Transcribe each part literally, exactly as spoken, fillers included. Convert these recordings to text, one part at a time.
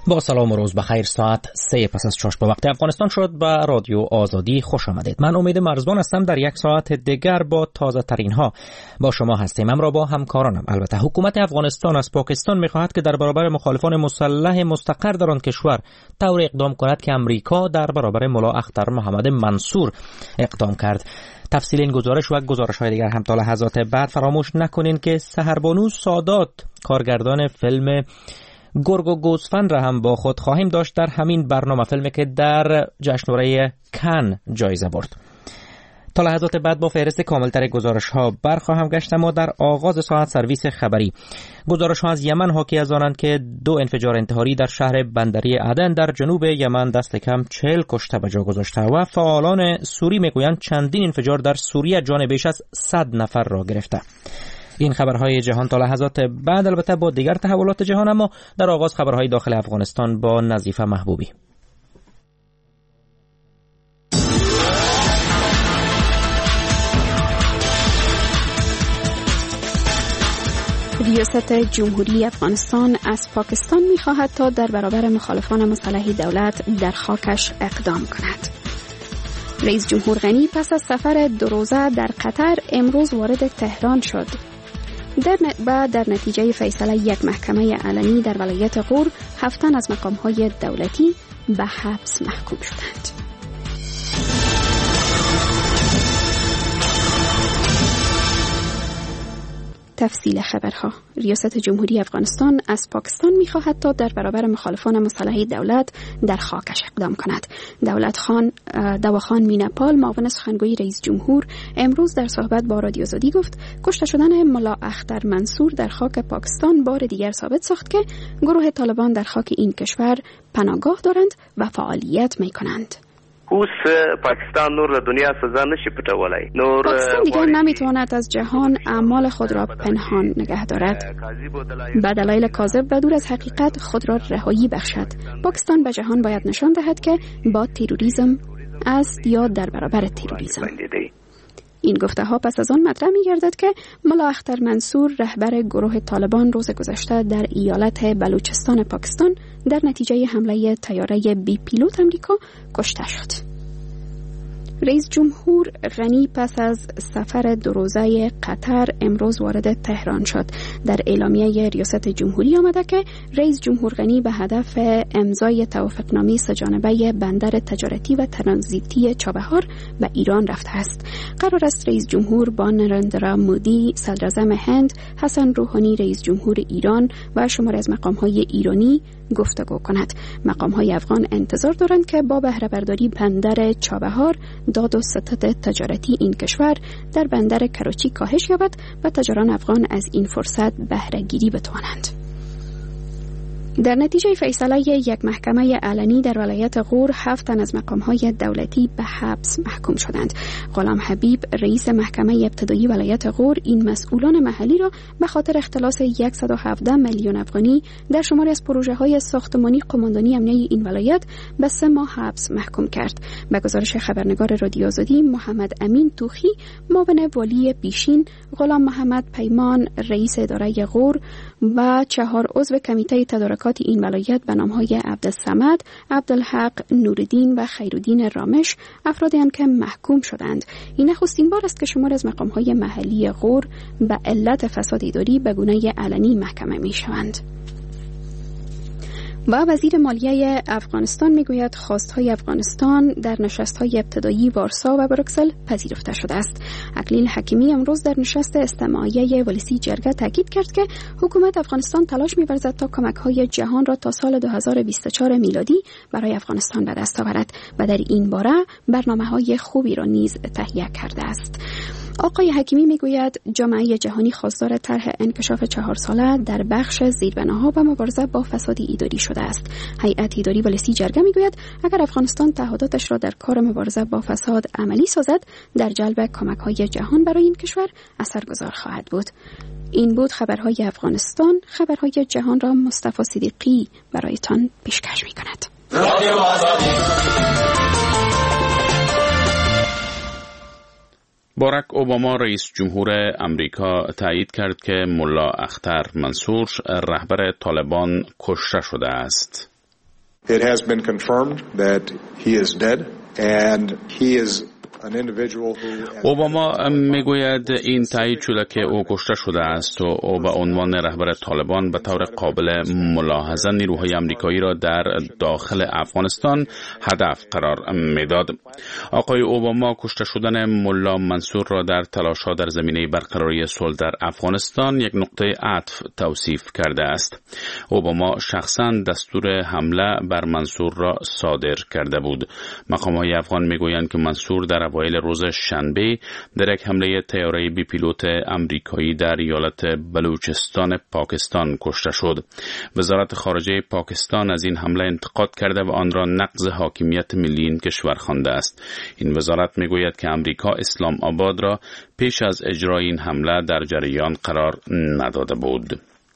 با سلام و روز بخیر. ساعت سه پس از چاش به وقت افغانستان شد. به رادیو آزادی خوش آمدید. من امید مرزبان هستم. در یک ساعت دیگر با تازه ترین ها با شما هستیم. امرا با همکارانم. البته حکومت افغانستان از پاکستان میخواهد که در برابر مخالفان مسلح مستقر در آن کشور طور اقدام کند که امریکا در برابر ملا اختر محمد منصور اقدام کرد. تفصیل این گزارش و گزارش های دیگر هم تا لحظات بعد. فراموش نکنین که سحربانو سادات کارگردان فیلم گرگ و گوسفند را هم با خود خواهیم داشت در همین برنامه، فیلمی که در جشنواره کن جایزه برد. تا لحظات بعد با فهرست کاملتر گزارش ها برخواهم گشت. اما در آغاز ساعت سرویس خبری. گزارش ها از یمن حاکی از آنند که دو انفجار انتحاری در شهر بندری عدن در جنوب یمن دست کم چهل کشته به جا گذاشته و فعالان سوری میگویند چندین انفجار در سوریه جان بیش از صد نفر را گرفته. این خبرهای جهان تا لحظات بعد، البته با دیگر تحولات جهان. اما در آغاز خبرهای داخل افغانستان با نظیفه محبوبی. ریاست جمهوری افغانستان از پاکستان می‌خواهد تا در برابر مخالفان مسلح دولت در خاکش اقدام کند. رئیس جمهور غنی پس از سفر دو روزه در قطر امروز وارد تهران شد. در بعد در نتیجه فیصله یک محکمه علنی در ولایت غور، هفت تن از مقام‌های دولتی به حبس محکوم شدند. تفصیل خبرها. ریاست جمهوری افغانستان از پاکستان می‌خواهد تا در برابر مخالفان مسلح دولت در خاکش اقدام کند. دولت خان دواخان مینپال، معاون سخنگوی رئیس جمهور، امروز در صحبت با رادیو آزادی گفت کشته شدن ملا اختر منصور در خاک پاکستان بار دیگر ثابت ساخت که گروه طالبان در خاک این کشور پناهگاه دارند و فعالیت می‌کنند. اوس پاکستان نور دنیا سزا نشي پټولای. نور پاکستان دیگر نمیتواند از جهان اعمال خود را پنهان نگه دارد. به دلایل کاذب و دور از حقیقت خود را رهایی بخشد. پاکستان به جهان باید نشان دهد که با تروریسم است یا در برابر تروریسم. این گفته ها پس از آن مطرح می گردد که ملا اختر منصور، رهبر گروه طالبان، روز گذشته در ایالت بلوچستان پاکستان در نتیجه حمله طیاره بی پیلوت امریکا کشته شد. رئیس جمهور غنی پس از سفر دو روزه قطر امروز وارد تهران شد. در اعلامیه ریاست جمهوری آمده که رئیس جمهور غنی به هدف امضای توافقنامه سه‌جانبه بندر تجارتی و ترانزیتی چابهار به ایران رفته است. قرار است رئیس جمهور با نریندرا مودی، صدراعظم هند، حسن روحانی رئیس جمهور ایران و شماری از مقام‌های ایرانی گفتگو کند. مقام‌های افغان انتظار دارند که با بهره برداری بندر چابهار داد و ستد تجارتی این کشور در بندر کراچی کاهش یابد و تجاران افغان از این فرصت بهره گیری بتوانند. در نتیجه فیصله یک محکمه علنی در ولایت غور، هفت تن از مقام‌های دولتی به حبس محکوم شدند. غلام حبیب، رئیس محکمه ابتدایی ولایت غور، این مسئولان محلی را به خاطر اختلاس صد و هفده میلیون افغانی در شماری از پروژه‌های ساختمانی قماندانی امنیتی این ولایت به سه ماه حبس محکوم کرد. به گزارش خبرنگار رادیو آزادی، محمد امین توخی، معاون والی بیشین، غلام محمد پیمان، رئیس اداره غور و چهار عضو کمیته تدارکات این ولایت به نام‌های عبدالصمد، عبدالحق، نوردین و خیرالدین رامش افرادی هستند که محکوم شدند. این نخستین بار است که شمار از مقام‌های محلی غور به علت فساد اداری به گونه علنی محکمه می‌شوند. و وزیر مالیه افغانستان میگوید خواستهای افغانستان در نشست‌های ابتدایی وارسا و بروکسل پذیرفته شده است. اکلیل حکیمی امروز در نشست استماعیه ولسی جرگه تاکید کرد که حکومت افغانستان تلاش می‌ورزد تا کمک‌های جهان را تا سال دو هزار و بیست و چهار میلادی برای افغانستان به دست آورد و در این باره برنامه‌های خوبی را نیز تهیه کرده است. آقای حکیمی میگوید جامعه جهانی خواستار طرح انکشاف چهار ساله در بخش زیربناها و مبارزه با فساد اداری شده است. هیئت اداری ولسی جرگه میگوید اگر افغانستان تعهداتش را در کار مبارزه با فساد عملی سازد، در جلب کمک‌های جهان برای این کشور اثرگذار خواهد بود. این بود خبرهای افغانستان. خبرهای جهان را مصطفی صدیقی برایتان پیشکش می‌کند. رادیو آزادی. باراک اوباما رئیس جمهور امریکا تایید کرد که ملا اختر منصور رهبر طالبان کشته شده است. It has been confirmed that he is dead and he is اوباما میگوید این تایید شده که او کشته شده است و او به عنوان رهبر طالبان به طور قابل ملاحظه نیروهای آمریکایی را در داخل افغانستان هدف قرار میداد. آقای اوباما کشته شدن ملا منصور را در تلاش‌ها در زمینه برقراری صلح در افغانستان یک نقطه عطف توصیف کرده است. اوباما شخصاً دستور حمله بر منصور را صادر کرده بود. مقام‌های افغان میگویند که منصور در اوایل روز شنبه در یک حمله طیاره بی پیلوت آمریکایی در ایالت بلوچستان پاکستان کشته شد. وزارت خارجه پاکستان از این حمله انتقاد کرده و آن را نقض حاکمیت ملی این کشور خوانده است. این وزارت میگوید که آمریکا اسلام آباد را پیش از اجرای این حمله در جریان قرار نداده بود.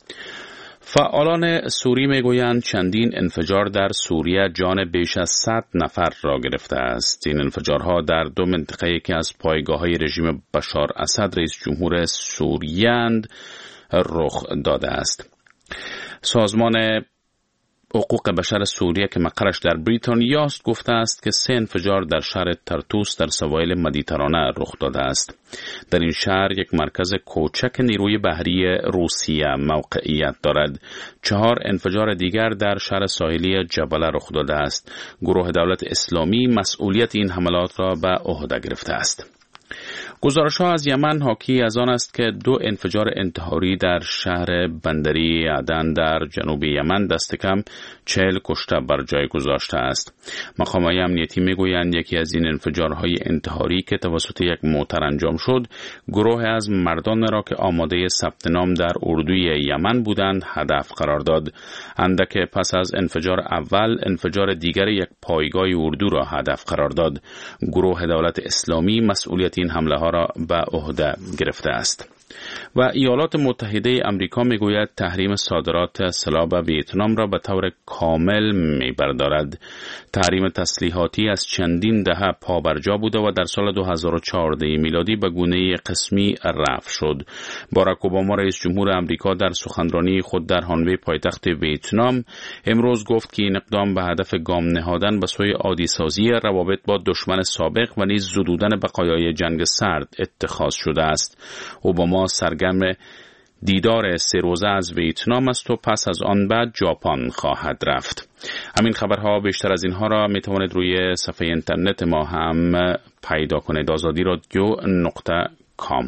فعالان سوری میگویند چندین انفجار در سوریه جان بیش از صد نفر را گرفته است. این انفجارها در دو منطقه که از پایگاه‌های رژیم بشار اسد رئیس جمهور سوریه رخ داده است. سازمان حقوق بشر سوریه که مقرش در بریتانیا است گفته است که سه انفجار در شهر ترتوس در سواحل مدیترانه رخ داده است. در این شهر یک مرکز کوچک نیروی بحری روسیه موقعیت دارد. چهار انفجار دیگر در شهر ساحلی جبله رخ داده است. گروه دولت اسلامی مسئولیت این حملات را به عهده گرفته است. گزارش‌ها از یمن حاکی از آن است که دو انفجار انتحاری در شهر بندری عدن در جنوب یمن دست کم چهل کشته بر جای گذاشته است. مقام‌های امنیتی میگویند یکی از این انفجارهای انتحاری که توسط یک موتر انجام شد، گروه از مردان را که آماده ثبت نام در اردوی یمن بودند هدف قرار داد. اندک پس از انفجار اول، انفجار دیگر یک پایگاه اردو را هدف قرار داد. گروه دولت اسلامی مسئولیت این حمله ها را به عهده گرفته است. و ایالات متحده آمریکا میگوید تحریم صادرات سلاح به ویتنام را به طور کامل میبردارد. تحریم تسلیحاتی از چندین دهه پابرجا بوده و در سال دو هزار و چهارده میلادی به گونه قسمی رفع شد. باراک اوباما رئیس جمهور آمریکا در سخنرانی خود در هانوی پایتخت ویتنام امروز گفت که این اقدام به هدف گام نهادن به سوی عادی سازی روابط با دشمن سابق و نیز زدودن بقایای جنگ سرد اتخاذ شده است. اوباما سرگرم دیدار سه روزه از ویتنام است و پس از آن بعد ژاپن خواهد رفت. همین خبرها بیشتر از اینها را می توانید روی صفحه اینترنت ما هم پیدا کنید. آزادی رادیو نقطه کام.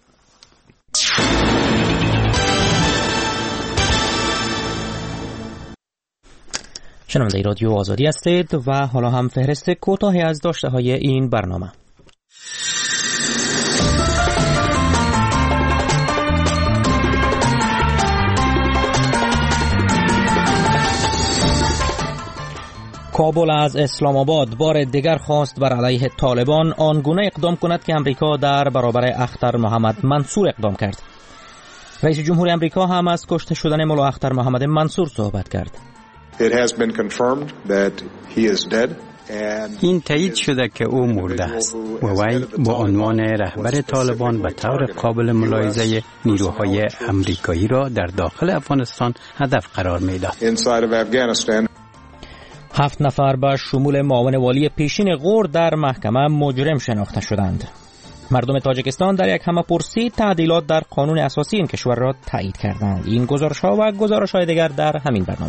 شنونده رادیو آزادی هستید و حالا هم فهرست کوتاهی از داشته های این برنامه. کابل از اسلام آباد بار دیگر خواست بر علیه طالبان آنگونه اقدام کند که امریکا در برابر اختر محمد منصور اقدام کرد. رئیس جمهور امریکا هم از کشته شدن ملا اختر محمد منصور صحبت کرد. It has been confirmed that he is dead. این تایید شده که او مرده است و وی با عنوان رهبر طالبان به طور قابل ملاحظه نیروهای امریکایی را در داخل افغانستان هدف قرار می‌داد. هفت نفر به شمول معاون والی پیشین غور در محکمه مجرم شناخته شدند. مردم تاجیکستان در یک همه‌پرسی تعدیلات در قانون اساسی این کشور را تایید کردند. این گزارش‌ها و گزارش‌های دیگر در همین برنامه.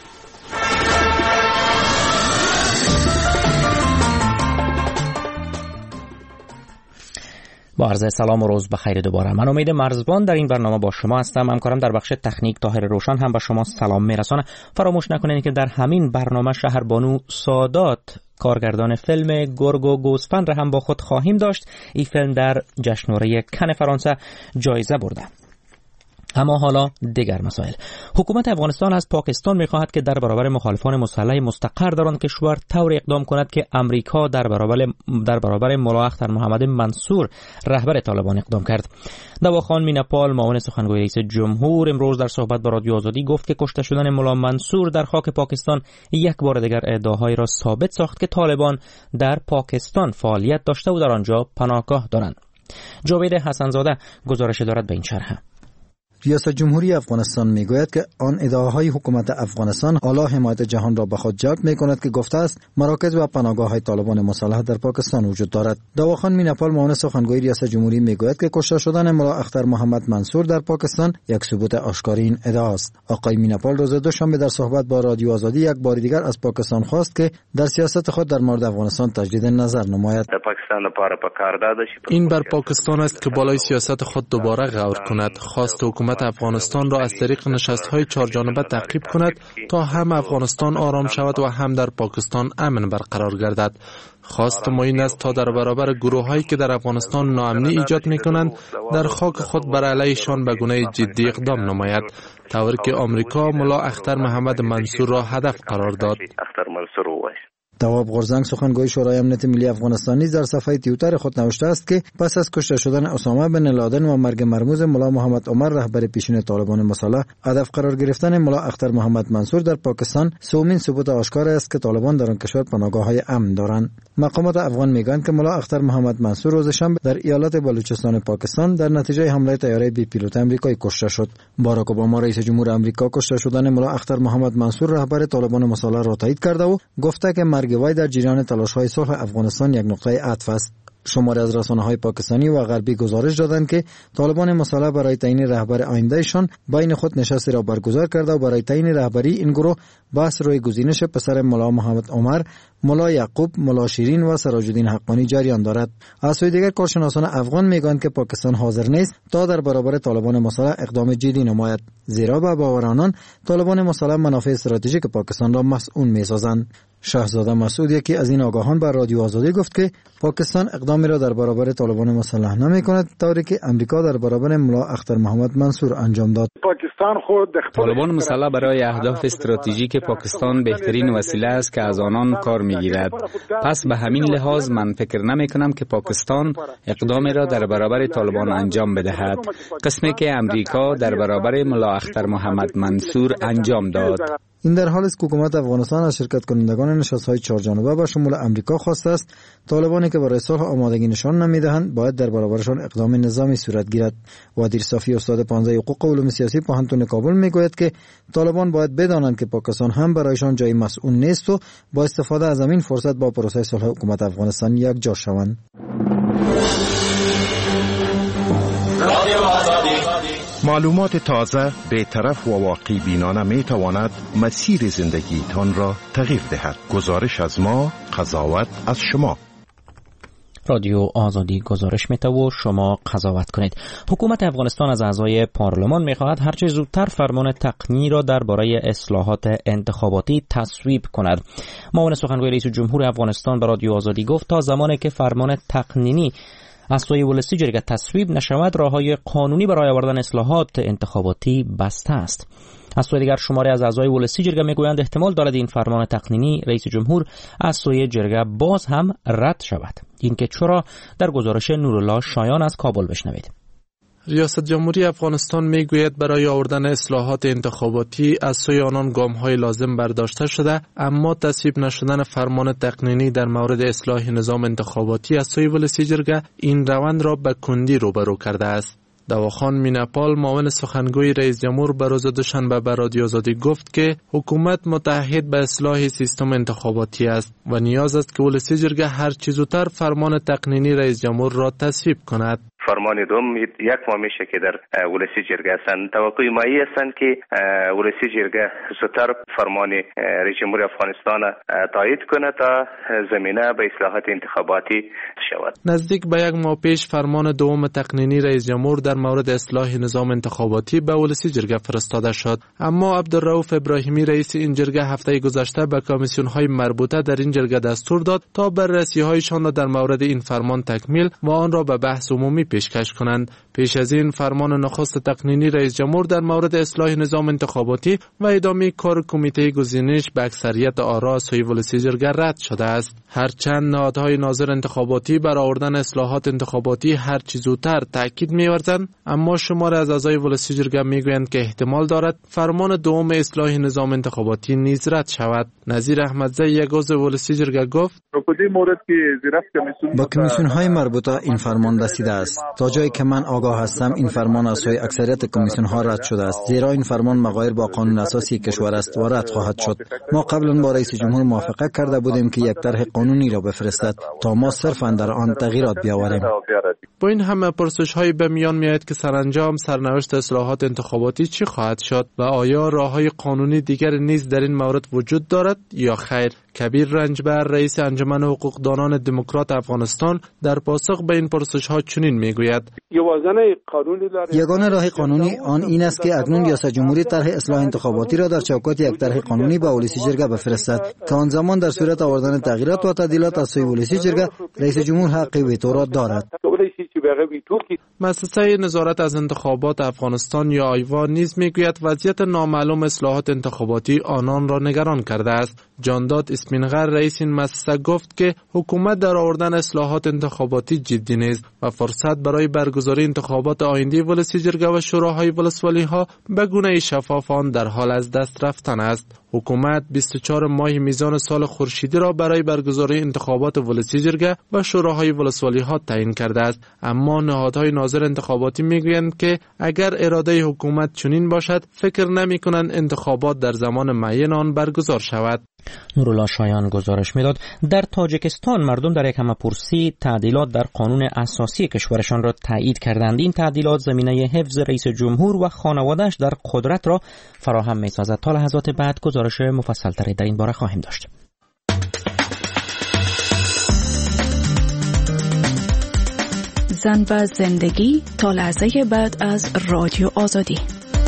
با عرض سلام و روز بخیر دوباره. من امید مرزبان در این برنامه با شما هستم. همکارم در بخش تکنیک طاهر روشن هم به شما سلام میرسانه. فراموش نکنید که در همین برنامه شهربانو سادات کارگردان فیلم گرگ و گوسفند را هم با خود خواهیم داشت. این فیلم در جشنواره کن فرانسه جایزه برده. اما حالا دیگر مسائل. حکومت افغانستان از پاکستان می‌خواهد که در برابر مخالفان مسلح مستقر در آن کشور طور اقدام کند که امریکا در برابر در برابر ملا اختر محمد منصور رهبر طالبان اقدام کرد. دواخان میناپال معاون سخنگوی رئیس جمهور امروز در صحبت با رادیو آزادی گفت که کشته شدن ملا منصور در خاک پاکستان یک بار دیگر ادعاهایی را ثابت ساخت که طالبان در پاکستان فعالیت داشته و در آنجا پناهگاه دارند. جاوید حسنزاده گزارش دارد به این شرح. ریاست جمهوری افغانستان میگوید که آن ادعاهای حکومت افغانستان اعلی حمایت جهان را به خود جلب میکند که گفته است مراکز و پناهگاه‌های طالبان مسلح در پاکستان وجود دارد. دواخان میناپال معاون سخنگوی ریاست جمهوری میگوید که کشته شدن ملا اختر محمد منصور در پاکستان یک ثبوت آشکار این ادعا است. آقای میناپال روز دوشنبه در صحبت با رادیو آزادی یک بار دیگر از پاکستان خواست که در سیاست خود در مورد افغانستان تجدید نظر نماید. این بر پاکستان است که بالای سیاست خود دوباره غور کند. خواست حکومت افغانستان را از طریق نشست‌های چهارجانبه تعقیب کند تا هم افغانستان آرام شود و هم در پاکستان امن برقرار گردد. خواست ما این است تا در برابر گروه‌هایی که در افغانستان ناامنی ایجاد می‌کنند در خاک خود بر علیهشان به گونه جدی اقدام نماید، طوری که آمریکا ملا اختر محمد منصور را هدف قرار داد. تواب غورزنگ سخنگوی شورای امنیت ملی افغانستان نیز در صفحه توییتر خود نوشته است که پس از کشته شدن اسامه بن لادن و مرگ مرموز ملا محمد عمر رهبر پیشین طالبان مسلح، هدف قرار گرفتن ملا اختر محمد منصور در پاکستان سومین ثبوت آشکار است که طالبان در آن کشور پناهگاه‌های امن دارند. مقامات افغان میگویند که ملا اختر محمد منصور روز شنبه در ایالت بلوچستان پاکستان در نتیجه حمله طیاره بی پیلوت آمریکایی کشته شد. باراک اوباما رئیس جمهور آمریکا کشته شدن ملا اختر محمد منصور رهبر طالبان مسلح را تایید کرده و گفته که مرگ وی در جریان تلاش‌های صلح افغانستان یک نقطه عطف است. شماری از رسانه‌های پاکستانی و غربی گزارش دادند که طالبان مسلح برای تعیین رهبر آیندهشان بین خود نشستی را برگزار کرده و برای تعیین رهبری این گروه بحث روی گزینش پسر ملا محمد عمر، ملا یعقوب، ملا شیرین و سراج الدین حقانی جریان دارد. از سوی دیگر کارشناسان افغان میگویند که پاکستان حاضر نیست تا در برابر طالبان مسلح اقدام جدی نماید، زیرا به باور آنان طالبان مسلح منافع استراتژیک پاکستان را مسئول می‌سازند. شهزاده مسعود یکی از این آگاهان به رادیو آزادی گفت که پاکستان اقدامی را در برابر طالبان مسلح نمی کند طوری که امریکا در برابر ملا اختر محمد منصور انجام داد. پاکستان خود طالبان مسلح برای اهداف استراتژیک پاکستان بهترین وسیله است که از آنان کار میگیرد. پس به همین لحاظ من فکر نمی کنم که پاکستان اقدامی را در برابر طالبان انجام بدهد، قسمی که امریکا در برابر ملا اختر محمد منصور انجام داد. این در حالی است که حکومت افغانستان از شرکت کنندگان نشست‌های چهارجانبه به شمول آمریکا خواسته است طالبانی که برای صلح آمادگی نشان نمی‌دهند باید در برابرشان اقدام نظامی صورت گیرد. وادیر صافی استاد پانزده حقوق و علوم سیاسی پوهنتون کابل میگوید که طالبان باید بدانند که پاکستان هم برایشان جای مسئول نیست و با استفاده از همین فرصت با پروسه صلح حکومت افغانستان یک جا شوند. معلومات تازه، بی‌طرف و واقعی بینانه می تواند مسیر زندگی تان را تغییر دهد. گزارش از ما، قضاوت از شما. رادیو آزادی گزارش می‌ده و شما قضاوت کنید. حکومت افغانستان از اعضای پارلمان می‌خواهد هر چه زودتر فرمان تقنینی را درباره اصلاحات انتخاباتی تصویب کند. معاون سخنگوی رئیس جمهور افغانستان به رادیو آزادی گفت تا زمانی که فرمان تقنینی از سوی ولسی جرگه تصویب نشود راههای قانونی برای آوردن اصلاحات انتخاباتی بسته است. از سوی دیگر شماری از اعضای ولسی جرگه میگویند احتمال دارد این فرمان تقنینی رئیس جمهور از سوی جرگه باز هم رد شود. اینکه چرا در گزارش نورالله شایان از کابل بشنوید. ریاست جمهوری افغانستان میگوید برای آوردن اصلاحات انتخاباتی از سوی آنان گام‌های لازم برداشته شده، اما تصویب نشدن فرمان تقنینی در مورد اصلاح نظام انتخاباتی از سوی ولسی جرگه این روند را به کندی روبرو کرده است. دواخان میناپال معاون سخنگوی رئیس جمهور به روز دوشنبه به رادیو آزادی گفت که حکومت متحد به اصلاح سیستم انتخاباتی است و نیاز است که ولسی جرگه هر چه زودتر فرمان تقنینی رئیس جمهور را تصویب کند. فرمان دوم یک ماه میشه که در ولسی جرگه هستند. توقع مایی هستند که ولسی جرگه زودتر فرمان رئیس جمهور افغانستان تایید کنه تا زمینه به اصلاحات انتخاباتی شود. نزدیک به یک ماه پیش فرمان دوم تقنینی رئیس جمهور در مورد اصلاح نظام انتخاباتی به ولسی جرگه فرستاده شد، اما عبدالرؤوف ابراهیمی رئیس این جرگه هفته گذشته به کمیسیون های مربوطه در این جرگه دستور داد تا بررسی هایشان را در مورد این فرمان تکمیل و آن را به بحث عمومی پیشکش کنند. پیش از این فرمان نخست تقنینی رئیس جمهور در مورد اصلاح نظام انتخاباتی و ادامه کار کمیته گزینش به اکثریت آرا سوی ولسی جرگه رد شده است. هرچند نهادهای ناظر انتخاباتی بر آوردن اصلاحات انتخاباتی هر چه زودتر تاکید می‌ورزند، اما شماری از اعضای ولسی جرگه میگویند که احتمال دارد فرمان دوم اصلاح نظام انتخاباتی نیز رد شود. نظیر احمدزی یک عضو ولسی جرگه گفت با کمیسیون های مربوطه این فرمان رسیده است. تا جایی که من آگاه هستم این فرمان از سوی اکثریت کمیسیون ها رد شده است، زیرا این فرمان مغایر با قانون اساسی کشور است و رد خواهد شد. ما قبلا با رئیس جمهور موافقت کرده بودیم که یک طرح قانونی را بفرستد تا ما صرفا در آن تغییرات بیاوریم. با این همه پرسش‌های به میان میاد که سرانجام سرنوشت اصلاحات انتخاباتی چی خواهد شد و آیا راه‌های قانونی دیگر نیز در این مورد وجود دارد یا خیر؟ کبیر رنجبر، رئیس انجمن حقوقدانان دموکرات افغانستان، در پاسخ به این پرسش‌ها چنین میگوید: یگانه راه قانونی آن این است که اکنون ریاست جمهوری طرح اصلاح انتخاباتی را در چوکات یک طرح قانونی به ولسی جرگه بفرستد که آن زمان در صورت آوردن تغییرات و تعدیلات از سوی ولسی جرگه رئیس جمهور حق ویتو را دارد. مؤسسه نظارت از انتخابات افغانستان یا آیوا نیز میگوید وضعیت نامعلوم اصلاحات انتخاباتی آنان را نگران کرده است. جانداد اسمینغر، رئیس این مؤسسه، گفت که حکومت در آوردن اصلاحات انتخاباتی جدی نیست و فرصت برای برگزاری انتخابات آینده ولسی جرگه و شوراهای ولسوالی ها به گونه شفاف آن در حال از دست رفتن است. حکومت بیست و چهار ماه میزان سال خورشیدی را برای برگزاری انتخابات ولسی جرگه و شوراهای ولسوالی ها تعیین کرده است، اما نهادهای ناظر انتخاباتی میگویند که اگر اراده حکومت چنین باشد فکر نمی‌کنند انتخابات در زمان معین آن برگزار شود. نورالله شایان گزارش میداد در تاجیکستان مردم در یک همه‌پرسی تعدیلات در قانون اساسی کشورشان را تایید کردند. این تعدیلات زمینه حفظ رئیس جمهور و خانواده‌اش در قدرت را فراهم می‌سازد. تا لحظات بعد گزارش مفصل‌تری در این باره خواهیم داشت. زن و زندگی تا لحظه بعد از رادیو آزادی.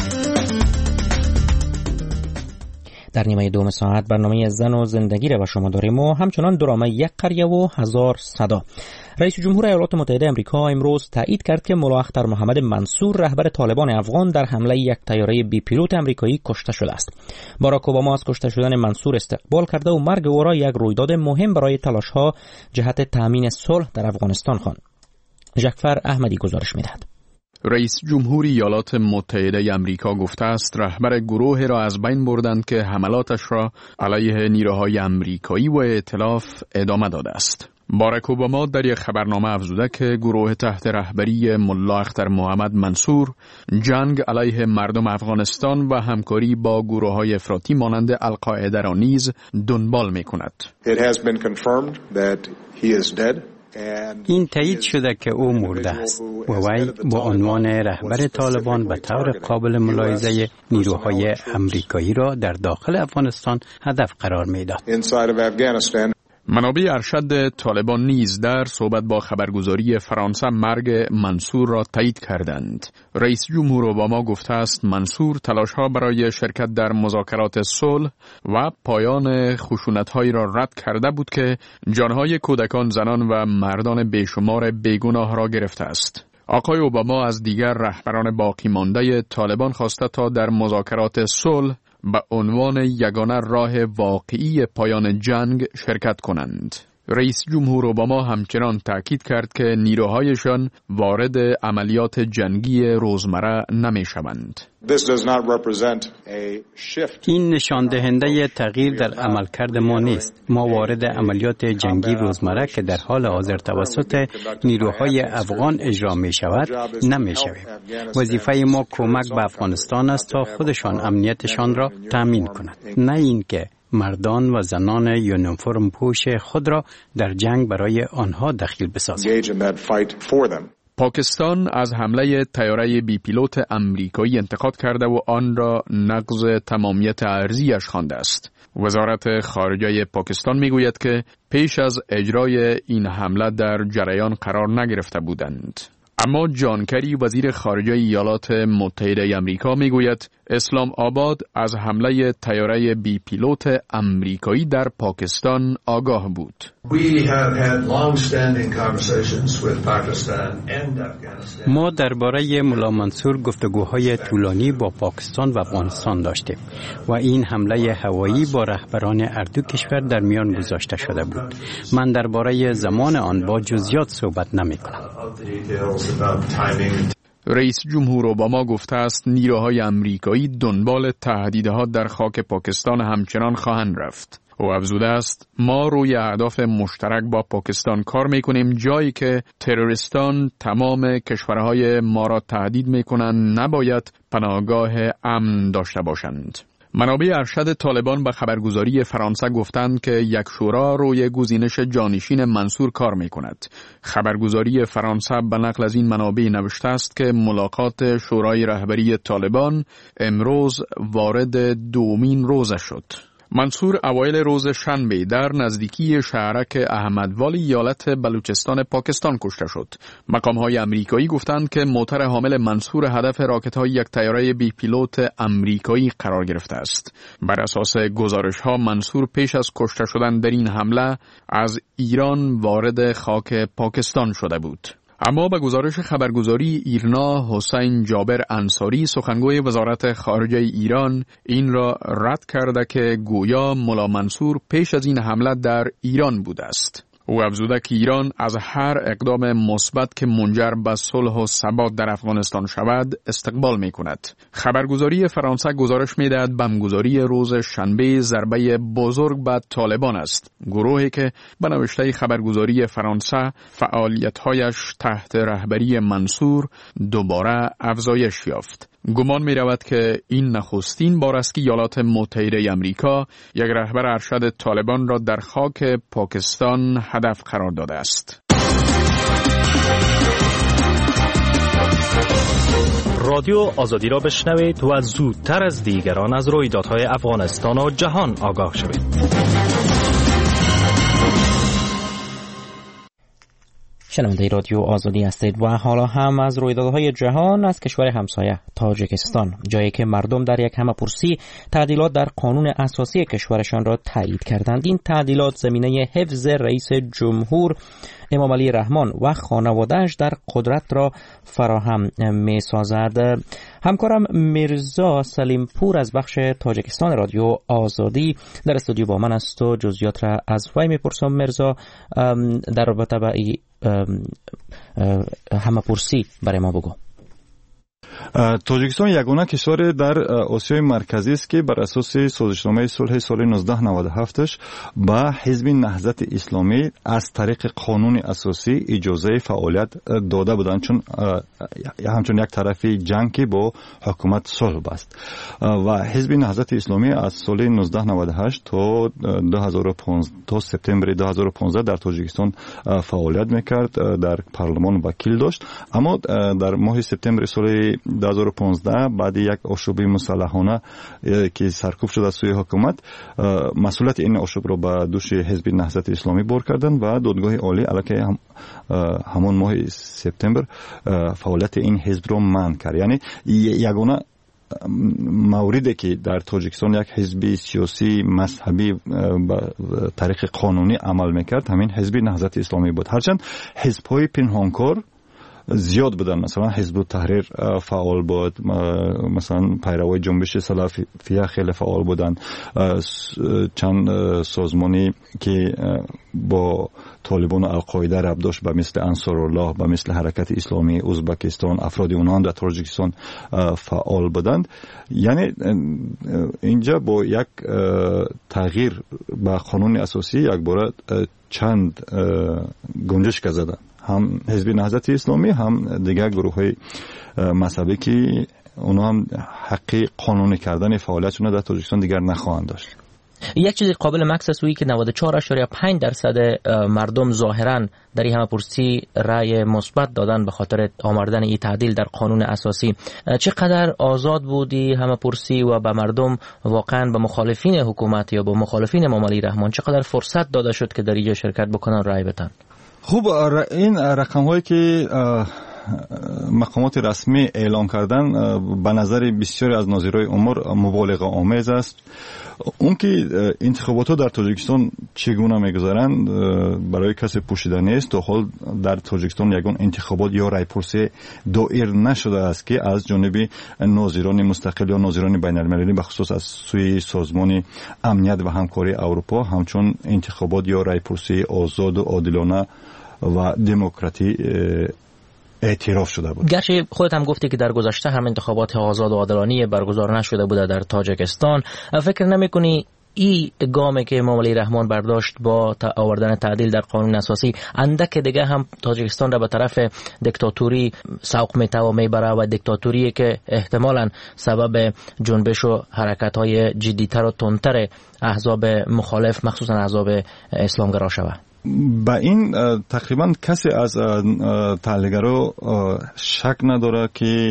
در نیمه دوم ساعت برنامه زن و زندگی را با شما داریم و همچنان درامه یک قریه و هزار صدا. رئیس جمهور ایالات متحده آمریکا امروز تایید کرد که ملا اختر محمد منصور، رهبر طالبان افغان، در حمله یک طیاره بی پیلوت آمریکایی کشته شده است. باراک اوباما از کشته شدن منصور استقبال کرده و مرگ او را یک رویداد مهم برای تلاش‌ها جهت تامین صلح در افغانستان خواند. جعفر احمدی گزارش می‌دهد. رئیس جمهور ایالات متحده آمریکا گفته است رهبر گروه را از بین بردند که حملاتش را علیه نیروهای آمریکایی و ائتلاف ادامه داده است. باراک اوباما در یک خبرنامه افزوده که گروه تحت رهبری ملا اختر محمد منصور جنگ علیه مردم افغانستان و همکاری با گروه‌های افراطی مانند القاعده را نیز دنبال می‌کند. این تایید شده که او مرده است و وی با عنوان رهبر طالبان به طور قابل ملاحظه نیروهای آمریکایی را در داخل افغانستان هدف قرار می‌داد. منابع ارشد طالبان نیز در صحبت با خبرگزاری فرانسه مرگ منصور را تایید کردند. رئیس جمهور اوباما گفته است منصور تلاش‌ها برای شرکت در مذاکرات صلح و پایان خشونت‌هایی را رد کرده بود که جانهای کودکان، زنان و مردان بیشمار بیگناه را گرفته است. آقای اوباما از دیگر رهبران باقی مانده طالبان خواسته تا در مذاکرات صلح به عنوان یگانه راه واقعی پایان جنگ شرکت کنند. رئیس جمهور اوباما همچنان تاکید کرد که نیروهایشان وارد عملیات جنگی روزمره نمی شوند. این نشان دهنده تغییر در عملکرد ما نیست. ما وارد عملیات جنگی روزمره که در حال حاضر توسط نیروهای افغان اجرا می شود نمی شویم. وظیفه ما کمک به افغانستان است تا خودشان امنیتشان را تامین کنند، نه اینکه مردان و زنان یونیفرم پوش خود را در جنگ برای آنها دخیل بسازند. پاکستان از حمله طیاره بی پیلوت آمریکایی انتقاد کرده و آن را نقض تمامیت ارضیش خوانده است. وزارت خارجه پاکستان میگوید که پیش از اجرای این حمله در جریان قرار نگرفته بودند. اما جان کری، وزیر خارجه ایالات متحده آمریکا، میگوید اسلام آباد از حمله طیاره بی پیلوت آمریکایی در پاکستان آگاه بود. ما درباره ملا منصور گفتگوهای طولانی با پاکستان و افغانستان داشتیم و این حمله هوایی با رهبران هر دو کشور در میان گذاشته شده بود. من درباره زمان آن با جزئیات صحبت نمی‌کنم. رئیس جمهور اوباما گفته است نیروهای آمریکایی دنبال تهدیدها در خاک پاکستان همچنان خواهند رفت. او افزوده است ما روی اهداف مشترک با پاکستان کار میکنیم، جایی که تروریستان تمام کشورهای ما را تهدید میکنند نباید پناهگاه امن داشته باشند. منابع ارشد طالبان به خبرگزاری فرانسه گفتند که یک شورا روی گزینش جانشین منصور کار می کند. خبرگزاری فرانسه به نقل از این منابع نوشته است که ملاقات شورای رهبری طالبان امروز وارد دومین روز شد. منصور اوایل روز شنبه در نزدیکی شهرک احمدوالی ایالت بلوچستان پاکستان کشته شد. مقام‌های آمریکایی گفتند که موتور حامل منصور هدف راکت‌های یک طیاره بی پیلوت آمریکایی قرار گرفته است. بر اساس گزارش‌ها منصور پیش از کشته شدن در این حمله از ایران وارد خاک پاکستان شده بود. اما به گزارش خبرگزاری ایرنا، حسین جابر انصاری سخنگوی وزارت خارجه ایران این را رد کرده که گویا ملا منصور پیش از این حمله در ایران بوده است. او افزوده که ایران از هر اقدام مثبت که منجر به صلح و ثبات در افغانستان شود استقبال می کند. خبرگزاری فرانسه گزارش می دهد بمبگذاری روز شنبه ضربه بزرگ به طالبان است. گروهی که به نوشته خبرگزاری فرانسه فعالیت‌هایش تحت رهبری منصور دوباره افزایش یافت. گمان می رود که این نخستین بار است که ایالات متحده آمریکا یک رهبر ارشد طالبان را در خاک پاکستان هدف قرار داده است. رادیو آزادی را بشنوید و زودتر از دیگران از رویدادهای افغانستان و جهان آگاه شوید. شنونده رادیو آزادی هستید و حالا هم از رویدادهای جهان از کشور همسایه تاجیکستان، جایی که مردم در یک همه‌پرسی تعدیلات در قانون اساسی کشورشان را تایید کردند. این تعدیلات زمینه حفظ رئیس جمهور امام علی رحمان و خانواده‌اش در قدرت را فراهم می‌سازد. همکارم مرزا سلیم پور از بخش تاجیکستان رادیو آزادی در استودیو با من است و جزئیات را از وی می‌پرسم. مرزا، در رابطه با این همه‌پرسی برای ما بگو. تاجیکستان یگانه کشور در آسیای مرکزی است که بر اساس سازشنامه صلح سال نوزده نود و هفت به حزب نهضت اسلامی از طریق قانون اساسی اجازه فعالیت داده بودند، چون همچون یک طرفی جنگ که با حکومت صلح بست. و حزب نهضت اسلامی از سال نوزده نود و هشت تا دو هزار و پانزده تا سپتامبر دو هزار و پانزده در تاجیکستان فعالیت میکرد، در پارلمان وکیل داشت. اما در ماه سپتامبر سال دو هزار و پانزده بعد یک آشوب مسلحانه که سرکوب شد از سوی حکومت، مسئولیت این آشوب را به دوش حزب نهضت اسلامی بر کردن و دادگاه عالی علیه هم همون ماه سپتامبر فعالیت این حزب را منع کرد. یعنی یگانه موردی که در تاجیکستان یک حزب سیاسی مذهبی به طریق قانونی عمل میکرد همین حزب نهضت اسلامی بود. هرچند حزب‌های پنهانکار زیاد بودن، مثلا حزب التحریر فعال بود، مثلا پیروای جنبش سلفیه خیلی فعال بودن، چند سازمانی که با طالبان و القاعده ربط داشت به مثل انصارالله، به مثل حرکت اسلامی ازبکستان، افراد اونان در تاجیکستان فعال بودند. یعنی اینجا با یک تغییر به قانون اساسی یک بار چند گنجشک زدن، هم حزب نهضت اسلامی هم دیگر گروه های مذهبی که اونا هم حق قانونی کردن فعالیتشون در تاجیکستان دیگر نخواهند داشت. یک چیزی قابل مکس است که نود و چهار ممیز پنج درصد مردم ظاهرا در این همه‌پرسی رأی مثبت دادن به خاطر آوردن این تعدیل در قانون اساسی. چقدر آزاد بودی همه‌پرسی و به مردم واقعا به مخالفین حکومت یا به مخالفین امام علی رحمان چقدر فرصت داده شد که در اینجا شرکت بکنن، رأی بدن؟ خوب، این رقم هایی که مقامات رسمی اعلام کردن به نظر بسیاری از ناظرای امور مبالغه آمیز است. اون که انتخابات ها در تاجیکستان چگونه میگذارند برای کسی پوشیده نیست. تا حال در تاجیکستان یگان انتخابات یا رایپرسی دایر نشده است که از جانب ناظران مستقل یا ناظران بین المللی به خصوص از سوی سازمان امنیت و همکاری اروپا همچون انتخابات یا رایپرسی آزاد و عادلانه و دموکراتی اعتراف شده بود. گرچه خودت هم گفتی که در گذشته هم انتخابات آزاد و عادلانه برگزار نشده بوده در تاجیکستان، فکر نمی‌کنی ای گامی که امام علی رحمان برداشت با آوردن تعدیل در قانون اساسی اندک دیگه هم تاجیکستان را به طرف دیکتاتوری سوق میته و میبره و دیکتاتوری که احتمالاً سبب جنبش و حرکت‌های جدی‌تر و تندتر احزاب مخالف مخصوصاً احزاب اسلامگرا شود. با این تقریبا کسی از تحلیلگرا شک نداره که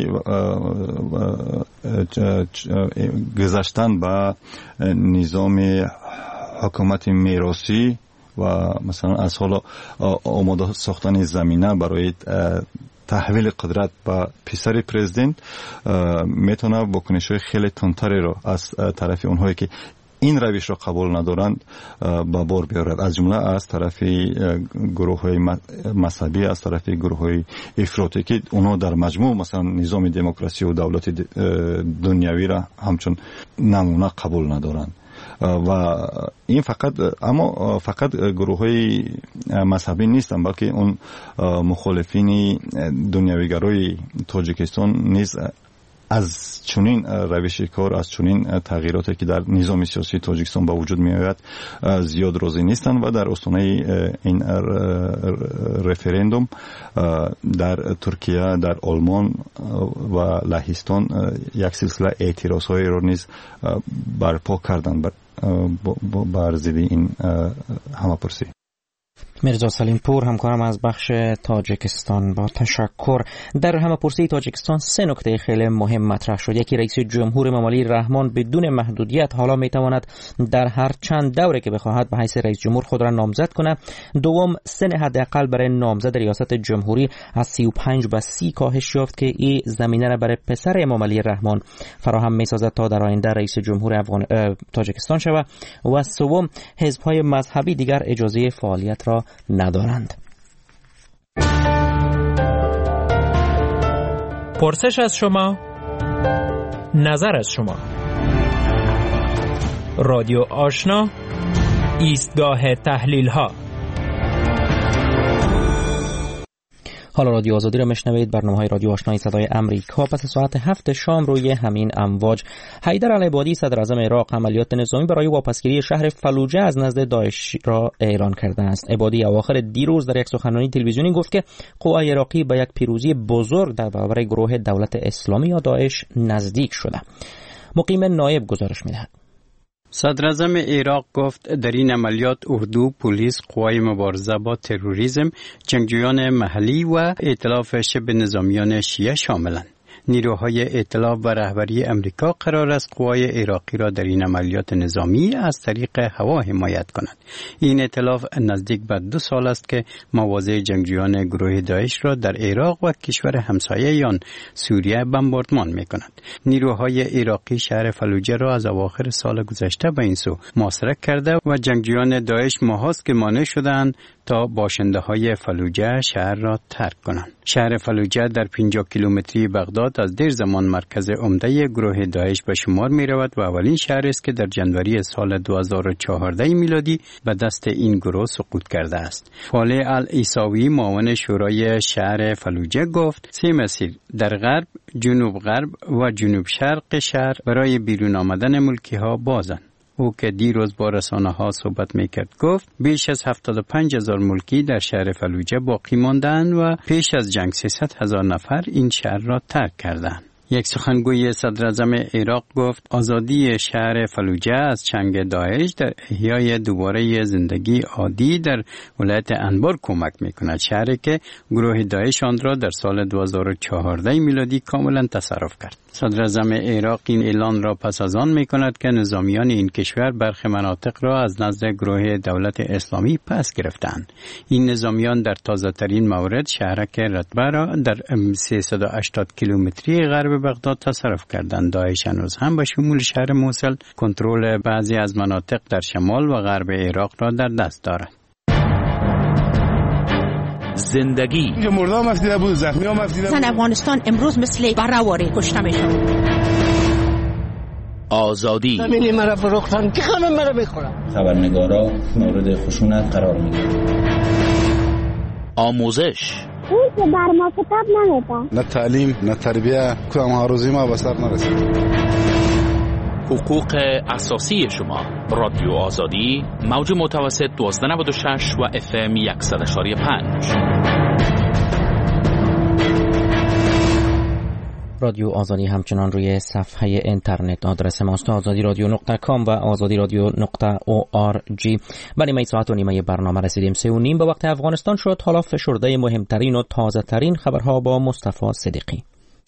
گذشتن به نظام حکومت میراثی و مثلا از حالا آماده ساختن زمینه برای تحویل قدرت به پسر پرزیدنت میتونه واکنش‌های خیلی تندتری رو از طرف اونهایی که این روش را قبول ندارند با بار بیارد، از جمله از طرف گروه های مذهبی، از طرف گروه های افراطی که اونا در مجموع مثلا نظام دموکراسی و دولت دنیوی را همچون نمونه قبول ندارند. و این فقط اما فقط گروه های مذهبی نیستند، بلکه اون مخالفین دنیویگرای تاجیکستان نیز از چنین روش کار، از چنین تغییراتی که در نظام سیاسی تاجیکستان به وجود می آید زیاد راضی نیستند و در استانه این رفرندوم در ترکیه، در آلمان و لهستان یک سلسله اعتراض‌های را نیز برپا کردند بر ضد این همه‌پرسی. مرزا سلیم پور همکارم از بخش تاجیکستان، با تشکر. در همه‌پرسی تاجیکستان سه نکته خیلی مهم مطرح شد. یکی، رئیس جمهور امام علی رحمان بدون محدودیت حالا میتواند در هر چند دوره که بخواهد به حیث رئیس جمهور خود را نامزد کند. دوم، سن حداقل برای نامزد ریاست جمهوری از سی و پنج به سی کاهش یافت که این زمینه را برای پسر امام علی رحمان فراهم میسازد تا در آینده رئیس جمهور افغان... تاجیکستان شود. و سوم، حزب‌های مذهبی دیگر اجازه فعالیت را ندارند. پرسش از شما، نظر از شما. رادیو آشنا، ایستگاه تحلیل ها. حالا رادیو آزادی را میشنوید. برنامه‌های رادیو آشنای صدای امریکا پس ساعت هفت شام روی همین امواج. حیدر العبادی صدر اعظم عراق عملیات نظامی برای واپسگیری شهر فلوجه از نزد داعش را اعلان کرده است. عبادی اواخر دیروز در یک سخنرانی تلویزیونی گفت که قوای عراقی به یک پیروزی بزرگ در برابر گروه دولت اسلامی یا داعش نزدیک شده. مقیم نایب گزارش می‌دهد. صدر اعظم عراق گفت در این عملیات اردو، پلیس، قوای مبارزه با تروریسم، جنگجویان محلی و ائتلاف شبه نظامیان شیعه شاملند. نیروهای ائتلاف و رهبری امریکا قرار است قوای عراقی را در این عملیات نظامی از طریق هوا حمایت کند. این ائتلاف نزدیک به دو سال است که مواضع جنگجویان گروه داعش را در عراق و کشور همسایه آن سوریه بمباردمان می‌کند. نیروهای عراقی شهر فلوجه را از اواخر سال گذشته به این سو محاصره کرده و جنگجویان داعش ماهاست که مانع شدند تا باشنده های فلوجه شهر را ترک کنند. شهر فلوجه در پنجاه کیلومتری بغداد از دیر زمان مرکز عمده گروه داعش به شمار می رود و اولین شهر است که در جنوری سال دو هزار و چهارده میلادی به دست این گروه سقوط کرده است. فالح العیساوی معاون شورای شهر فلوجه گفت سه مسیر در غرب، جنوب غرب و جنوب شرق شهر برای بیرون آمدن ملکی ها بازند. او که دیروز با رسانه ها صحبت میکرد گفت بیش از هفتاد و پنج هزار ملکی در شهر فلوجه باقی ماندند و پیش از جنگ سیصد هزار نفر این شهر را ترک کردند. یک سخنگوی صدر اعظم عراق گفت آزادی شهر فلوجه از چنگ داعش در احیای دوباره زندگی عادی در ولایت انبار کمک میکند، شهری که گروه داعش آن را در سال دو هزار و چهارده میلادی کاملا تصرف کرد. صدر اعظم عراق این اعلان را پس از آن میکند که نظامیان این کشور برخی مناطق را از نزد گروه دولت اسلامی پس گرفتند. این نظامیان در تازه ترین مورد شهرک رتبه را در سیصد و هشتاد کیلومتری غرب بغداد تصرف کردند. داعش هنوز هم به شمول شهر موصل کنترل بعضی از مناطق در شمال و غرب عراق را در دست دارد. زندگی مردم مفیده بود، زخمی ها مفیده بود. زن افغانستان امروز مثل برهواری کشته میشن. آزادی زمینی مرا فروختن که خانم مرا بخورم. خبرنگارا مورد خشونت قرار میگیرن. آموزش اون که بر ما کتاب نمیده. نه تعلیم نه تربیه، کدام ها روزی ما به سر نرسید. حقوق اساسی شما. رادیو آزادی، موج متوسط دوازده نود و شش و اف ام صد و پنج. رادیو آزادی همچنان روی صفحه اینترنت آدرس ماست آزادی رادیو نقطه کام و آزادی رادیو نقطه او آر جی. با نیمه ساعت و نیمه برنامه رسیدیم. سه و نیم به وقت افغانستان شد. حالا فشرده مهمترین و تازه ترین خبرها با مصطفی صدیقی.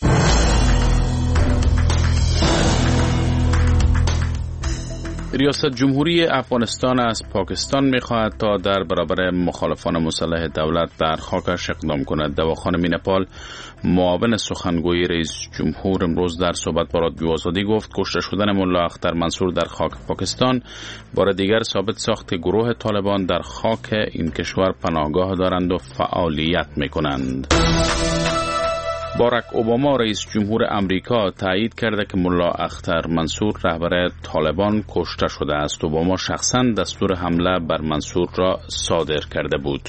ریاست جمهوری افغانستان از پاکستان می‌خواهد تا در برابر مخالفان مسلح دولت در خاکش اقدام کند. دواخان مینپال معاون سخنگوی رئیس جمهور امروز در صحبت با رادیو آزادی گفت کشته شدن ملا اختر منصور در خاک پاکستان بار دیگر ثابت ساخت گروه طالبان در خاک این کشور پناهگاه دارند و فعالیت می‌کنند. باراک اوباما رئیس جمهور امریکا تایید کرده که ملا اختر منصور رهبر طالبان کشته شده است. اوباما شخصاً دستور حمله بر منصور را صادر کرده بود.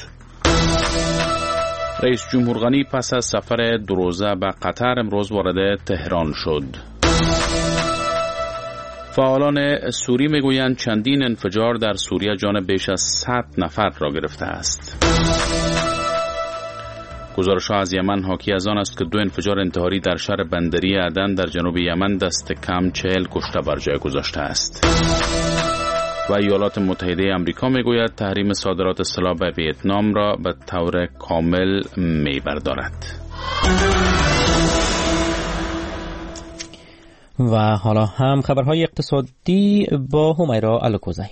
رئیس جمهور غنی پس از سفر دو روزه به قطر امروز وارد تهران شد. فعالان سوری میگویند چندین انفجار در سوریه جان بیش از صد نفر را گرفته است. گزارش‌ها از یمن حاکی از آن است که دو انفجار انتحاری در شهر بندری عدن در جنوب یمن دست کم چهل کشته بر جای گذاشته است. و ایالات متحده آمریکا میگوید تحریم صادرات سلاح به ویتنام را به طور کامل میبردارد. و حالا هم خبرهای اقتصادی با همیرا الکوزی.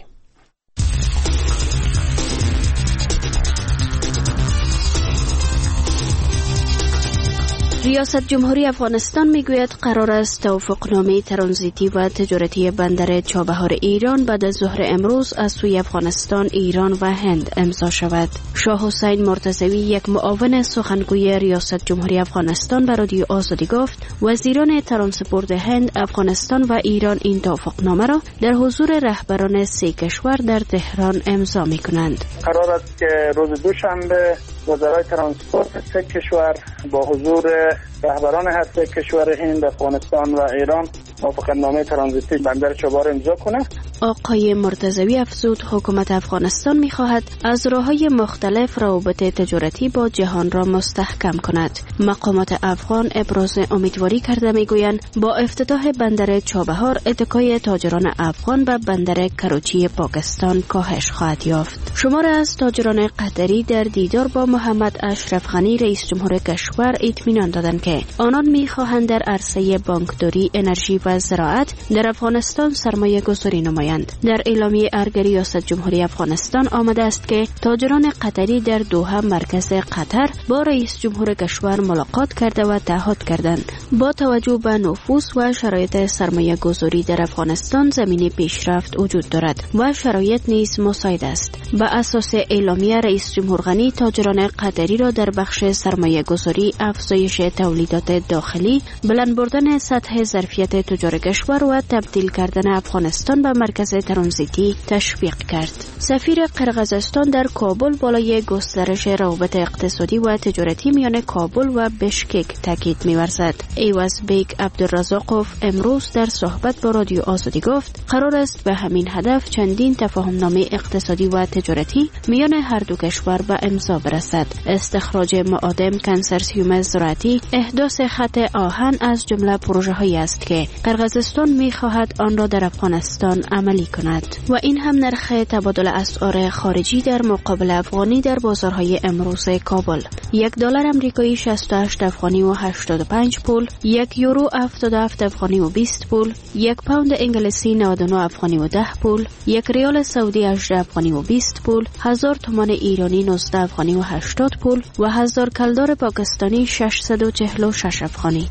ریاست جمهوری افغانستان میگوید قرار است توافقنامه ترانزیتی و تجارتی بندر چابهار ایران بعد از ظهر امروز از سوی افغانستان، ایران و هند امضا شود. شاه حسین مرتضوی، یک معاون سخنگوی ریاست جمهوری افغانستان، به رادیو آزادی گفت وزیران ترانسپورت هند، افغانستان و ایران این توافقنامه را در حضور رهبران سه کشور در تهران امضا میکنند. قرار است که روز دوشنبه وزرای ترانسپورت سه کشور با حضور رهبران هر سه کشور هند، افغانستان و ایران موافقتنامه ترانزیتی بندر چابهار امضا کنند. آقای مرتضوی افزود حکومت افغانستان می‌خواهد از راه‌های مختلف روابط تجارتی با جهان را مستحکم کند. مقامات افغان ابراز امیدواری کرده می‌گویند با افتتاح بندر چابهار اتکای تاجران افغان به بندر کراچی پاکستان کاهش خواهد یافت. شمار از تاجران قطری در دیدار با محمد اشرف غنی رئیس جمهور کشور اطمینان دادند که آنان می‌خواهند در عرصه بانکداری، انرژی و زراعت در افغانستان سرمایه گذاری نمایند. در اعلامیه ارگ ریاست جمهوری افغانستان آمده است که تاجران قطری در دوحه مرکز قطر با رئیس جمهور کشور ملاقات کرده و تعهد کردند با توجه به نفوذ و شرایط سرمایه گذاری در افغانستان زمینه پیشرفت وجود دارد و شرایط نیز مساعد است. به اساس اعلامیه رئیس جمهور غنی تاجران قطری را در بخش سرمایه گذاری، افزایش تولیدات داخلی، بلند بردن سطح ظرفیت تجار کشور و تبدیل کردن افغانستان به مرکز ترانزیتی تشویق کرد. سفیر قرقیزستان در کابل بالای گسترش روابط اقتصادی و تجارتی میان کابل و بشکک تاکید می‌ورزد. ایواز بیگ عبدالرزاقوف امروز در صحبت با رادیو آزادی گفت قرار است به همین هدف چندین تفاهمنامه اقتصادی و تجارتی میان هر دو کشور به امضا برسد. استخراج معادن، کنسرسیوم زراعتی، احداث خط آهن از جمله پروژه‌هایی است که قرقیزستان می‌خواهد آن را در افغانستان عملی کند. و این هم نرخ تبادل اسعار خارجی در مقابل افغانی در بازارهای امروز کابل. یک دلار آمریکایی شصت و هشت افغانی و هشتاد و پنج پول، یک یورو هفتاد و هفت افغانی و بیست پول، یک پوند انگلیسی نود و نه افغانی و ده پول، یک ریال سعودی هجده افغانی و بیست پول، هزار تومان ایرانی نوزده افغانی و هشتاد پول و هزار کلدار پاکستانی ششصد و چهل و شش افغانی.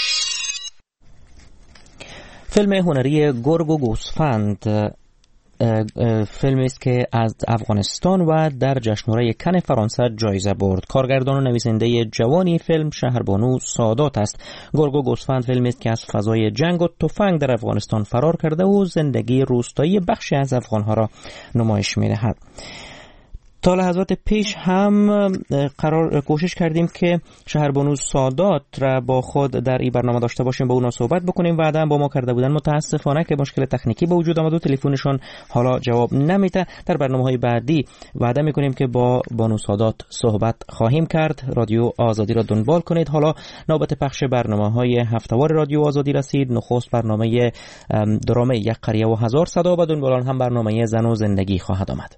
فیلم هنری گرگ و گوسفند فیلمی است که از افغانستان و در جشنواره کن فرانسه جایزه برد. کارگردان و نویسنده جوانی فیلم شهربانو سادات است. گرگ و گوسفند فیلمی است که از فضای جنگ و تفنگ در افغانستان فرار کرده و زندگی روستایی بخشی از افغانها را نمایش می‌دهد. تا لحظات پیش هم قرار کوشش کردیم که شهربانو سادات را با خود در این برنامه داشته باشیم، با اونا صحبت بکنیم. وعده هم با ما کرده بودن، متاسفانه که مشکل تکنیکی به وجود آمد و تلفنشون حالا جواب نمیده. در برنامه‌های بعدی وعده میکنیم که با بانو سادات صحبت خواهیم کرد. رادیو آزادی را دنبال کنید. حالا نوبت پخش برنامه‌های هفته‌وار رادیو آزادی رسید. نخست برنامه درامه یک قریه و هزار صدا، و دنبال آن هم برنامه زن و زندگی خواهد آمد.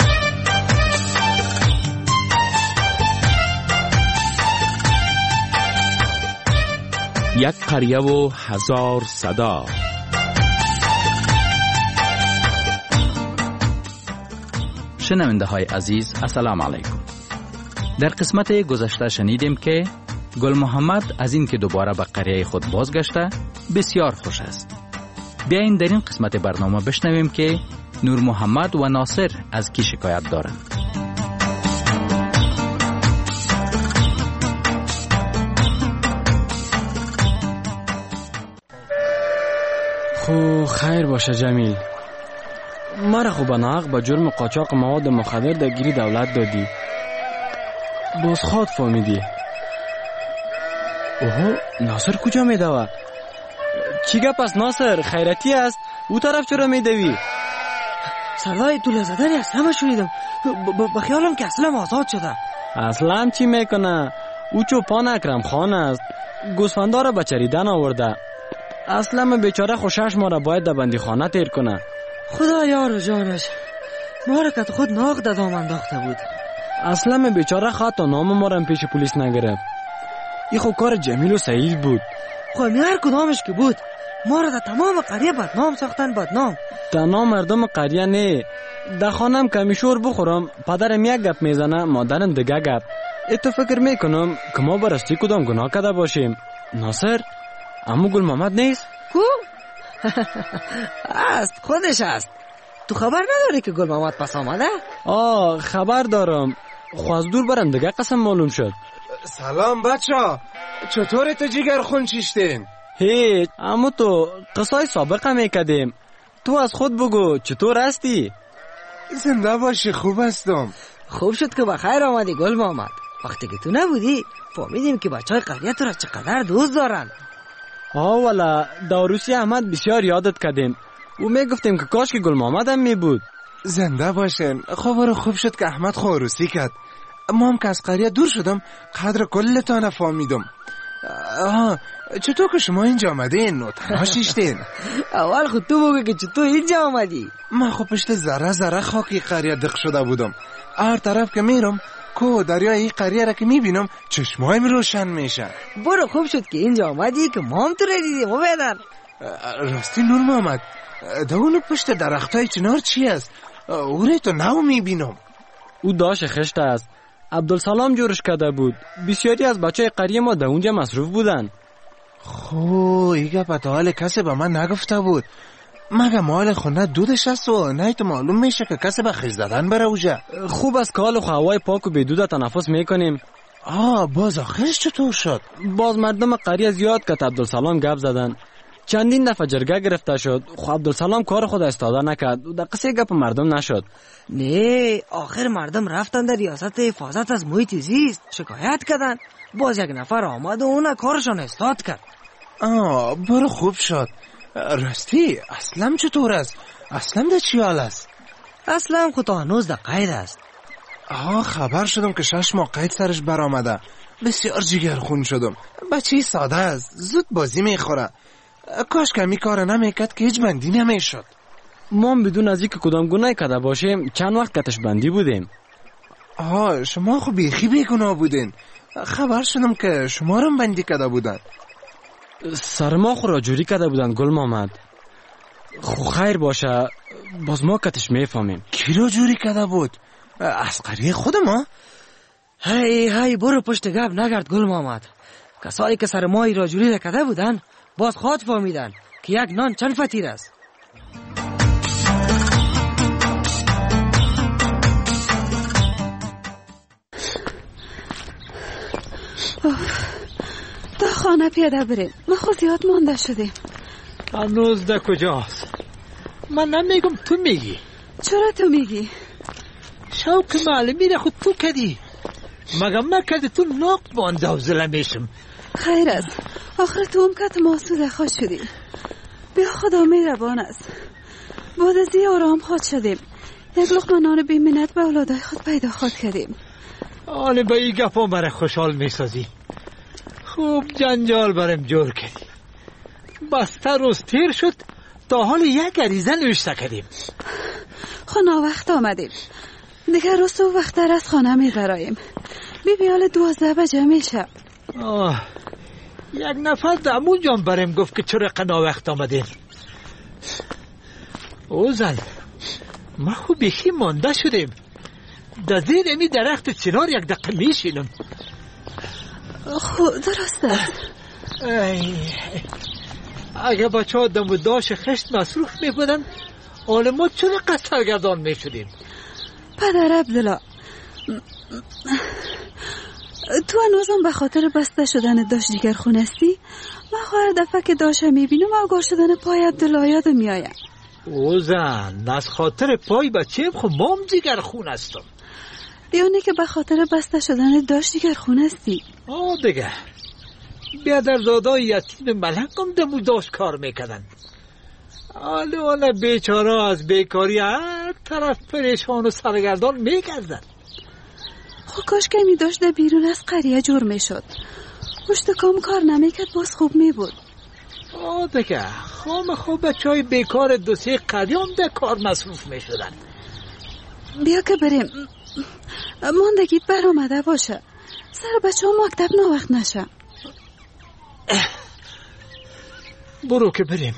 یک قریه و هزار صدا. شنونده های عزیز، السلام علیکم. در قسمت گذشته شنیدیم که گل محمد از این که دوباره به قریه خود بازگشته بسیار خوش است. بیاین در این قسمت برنامه بشنویم که نور محمد و ناصر از کی شکایت دارند. خو خیر باشه جمیل، مرا خو به ناحق به جرم قاچاق مواد مخدر در گیری دولت دادی، باز خود فهمیدی. اوه، ناصر کجا میدوه؟ چی گپ است ناصر؟ خیرتی است؟ او طرف چرا میدوی؟ سردای طول زدنی است، همه شنیدم. به خیالم که اسلام آزاد شده. اسلام چی میکنه؟ او چوپان اکرم خان است، گوسفندا را به چریدن آورده. اسلام بیچاره خوشش ما را باید در بندی خانه تیر کنه. خدا یار جانش، ما را که خود ناق در دام انداخته بود. اسلام بیچاره خط و نام ما را پیش پلیس نگرفت. این خو کار جمیل و سعید بود. خو هر کدامش که بود ما را در تمام قریه بدنام ساختن. بدنام در نام مردم قریه نه. در خانم کمیشور بخورم، پدرم یک گپ میزنه، مادرم دیگه گپ. اتو فکر میکنم که ما برستی کدام گناه کرده باشیم. ناصر، امو گل محمد نیست؟ کو؟ است، خودش است. تو خبر نداری که گل محمد پس آمده؟ آه، خبر دارم. خو از دور برم دیگه قسم معلوم شد. سلام بچه، چطوری تو جیگر خون چیشتین؟ هیچ، امو تو قصای سابقه میکدیم. تو از خود بگو چطور هستی؟ زنده باشی، خوب هستم. خوب شد که بخیر آمدی گل محمد. وقتی که تو نبودی فهمیدیم که بچه های قریه تو را چقدر دوست دارن. آه والا، داروسی احمد بسیار یادت کردیم و میگفتیم که کاش که گل محمد هم می بود. زنده باشین. خب خوب شد که احمد خواروسی کرد. ما هم که از قریه دور شدم قدر کلتان فهمیدم. آه، چطور که شما اینجا آمدین و تنها شیشتین؟ اول خود تو بگو که چطور اینجا آمدی؟ من خب پشت ذره ذره خاکی قریه دق شده بودم. هر طرف که میرم کو دریای این قریه را که میبینم چشمایم روشن میشن. برو، خوب شد که اینجا آمدی که ما هم تو را دیدیم. و بیدر راستی نور محمد، دونو پشت درختای چنار چی است؟ اوره تو نو میبینم. او داش خشت است، عبدالسلام جورش کرده بود. بسیاری از بچه قریه ما در اونجا مصروف بودن. خو ایگه پتا حال کسی به من نگفته بود. مگه مال خونه دودش است و نه تو معلوم میشه که کسی به خیز دادن بره اوجه. خوب از کال و هوای پاک و بدود تنفس میکنیم. آه، باز آخرش چطور شد؟ باز مردم قریه زیاد که عبدالسلام گپ زدن. چندین دفعه جرگه گرفته شد. خو عبدالسلام کار خود استاده نکرد و در قصه گپ مردم نشد. نه، آخر مردم رفتن در ریاست حفاظت از محیط زیست شکایت کردن. باز یک نفر آمد و اونا کارشان اصلاح کرد. آه، برو خوب شد. راستی اسلام چطور است؟ اسلام در چی حال است؟ اسلام خود هنوز در قید است. آه، خبر شدم که شش ماه قید سرش برآمده. بسیار جگرخون شدم. بچه ساده است، زود بازی میخوره. کاش کمی کار نمیکرد که هیچ بندی نمیشد. ما بدون از اینکه کدام گناه کرده باشیم چند وقت کتش بندی بودیم. آه، شما خب بیخی بیگناه بودین. خبر شدم که شما رو بندی کرده بودن. سرما خو را جوری کرده بودن گل محمد. خو خیر باشه، باز ما کتش میفهمیم. کی را جوری کرده بود؟ از قریه خود ما؟ هی هی برو پشت گپ نگرد گل محمد. کسایی که سرمایی را جوری کرده بودن باز خود فهمیدن که یک نان چند فطیر است. تا خانه پیاده بریم، ما خود زیاد مانده شدیم. هنوز ده کجاست؟ من نمیگم، تو میگی. چرا تو میگی؟ شوق معلمی را خود تو کردی. مگه من کردی تو ناق بانده و زله میشم. خیر است. آخر تو هم که محسود خوش شدی. بیا خدا مهربان است. بعد از این آرام خود شدیم. یک لقمه نان بی منت به اولادای خود پیدا خود کردیم. آن با این گپا مرا خوشحال میسازی. خوب جنجال برم جور کردی. بسته روز تیر شد تا حال یک عریضه نوشته کردیم. خونه وقت آمدیم. دیگر روز تو وقت از خانه می برایم. بی بیال دوازده بجه میشه. آه یک نفر دمون جان برم گفت که چرا قنا وقت آمدیم. او زن ما خوب بیخی مانده شدیم. در زیر امی درخت چنار یک دقیقه میشینم. خب درست است. اگه بچه ها دم و داش خشت مصروف می بودن حال ما چرا قصد سرگردان می شدیم. پدر عبدالله تو هنوزم به خاطر بسته شدن داش دیگر خونستی؟ من خواهر دفعه که داشم می بینم آگاه شدن پای عبدالله یادم می آیم. او زن از خاطر پای بچه خب مام دیگر خون هستم. یعنی که به خاطر بسته شدن داش دیگر خونستی؟ آه دیگه بیادر زادای یتیم ملک هم دمو داشت کار میکردن. آلوانه بیچاره از بیکاری هر طرف پریشان و سرگردان میکردن. خب کاش که می داشت در بیرون از قریه جور میشد. پشت کام کار نمیکرد باز خوب میبود. آه دیگه خام خوب بچه های بیکار دو سه قریه هم در کار مصروف میشدن. بیا که بریم. ماندگیت بر آمده باشه. سر بچه ها مکتب نوقت نشه. برو که بریم.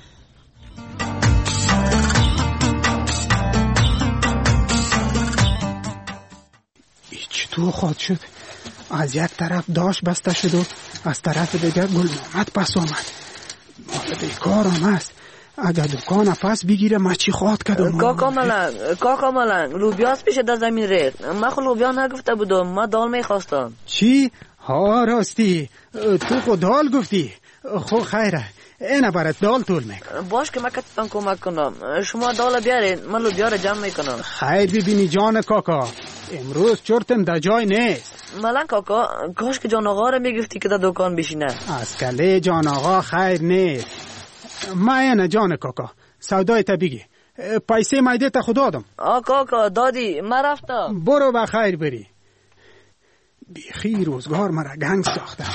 چطور خواهد شد؟ از یک طرف داش بسته شد و از طرف دیگر گل محمد پس آمد. مال بیکار هم است. اگر دکان پس بگیره ما چی خواهد کردم؟ کاکا ملنگ کاکا ملنگ لوبیاس پیش در زمین رید. من خود لوبیا نگفته بودم، من دال میخواستم. چی؟ ها راستی تو خود دال گفتی؟ خب خیره اینه برات دال طول میکنم. باش که من کتتان کمک کنم. شما دال بیارین من لوبیا را جمع میکنم. خیر ببینی جان کاکا امروز چرتم در جای نیست. ملنگ کاکا کاش که جان آقا را میگفتی که در دکان بشینه. از کله جان آقا خیر نیست. ما اینه جان کاکا سودای تا بگی. پیسه مایده تا خدا دادم. آ کاکا دادی من رفتم. برو با خیر بری. بیخی روزگار مرا گنگ ساخته.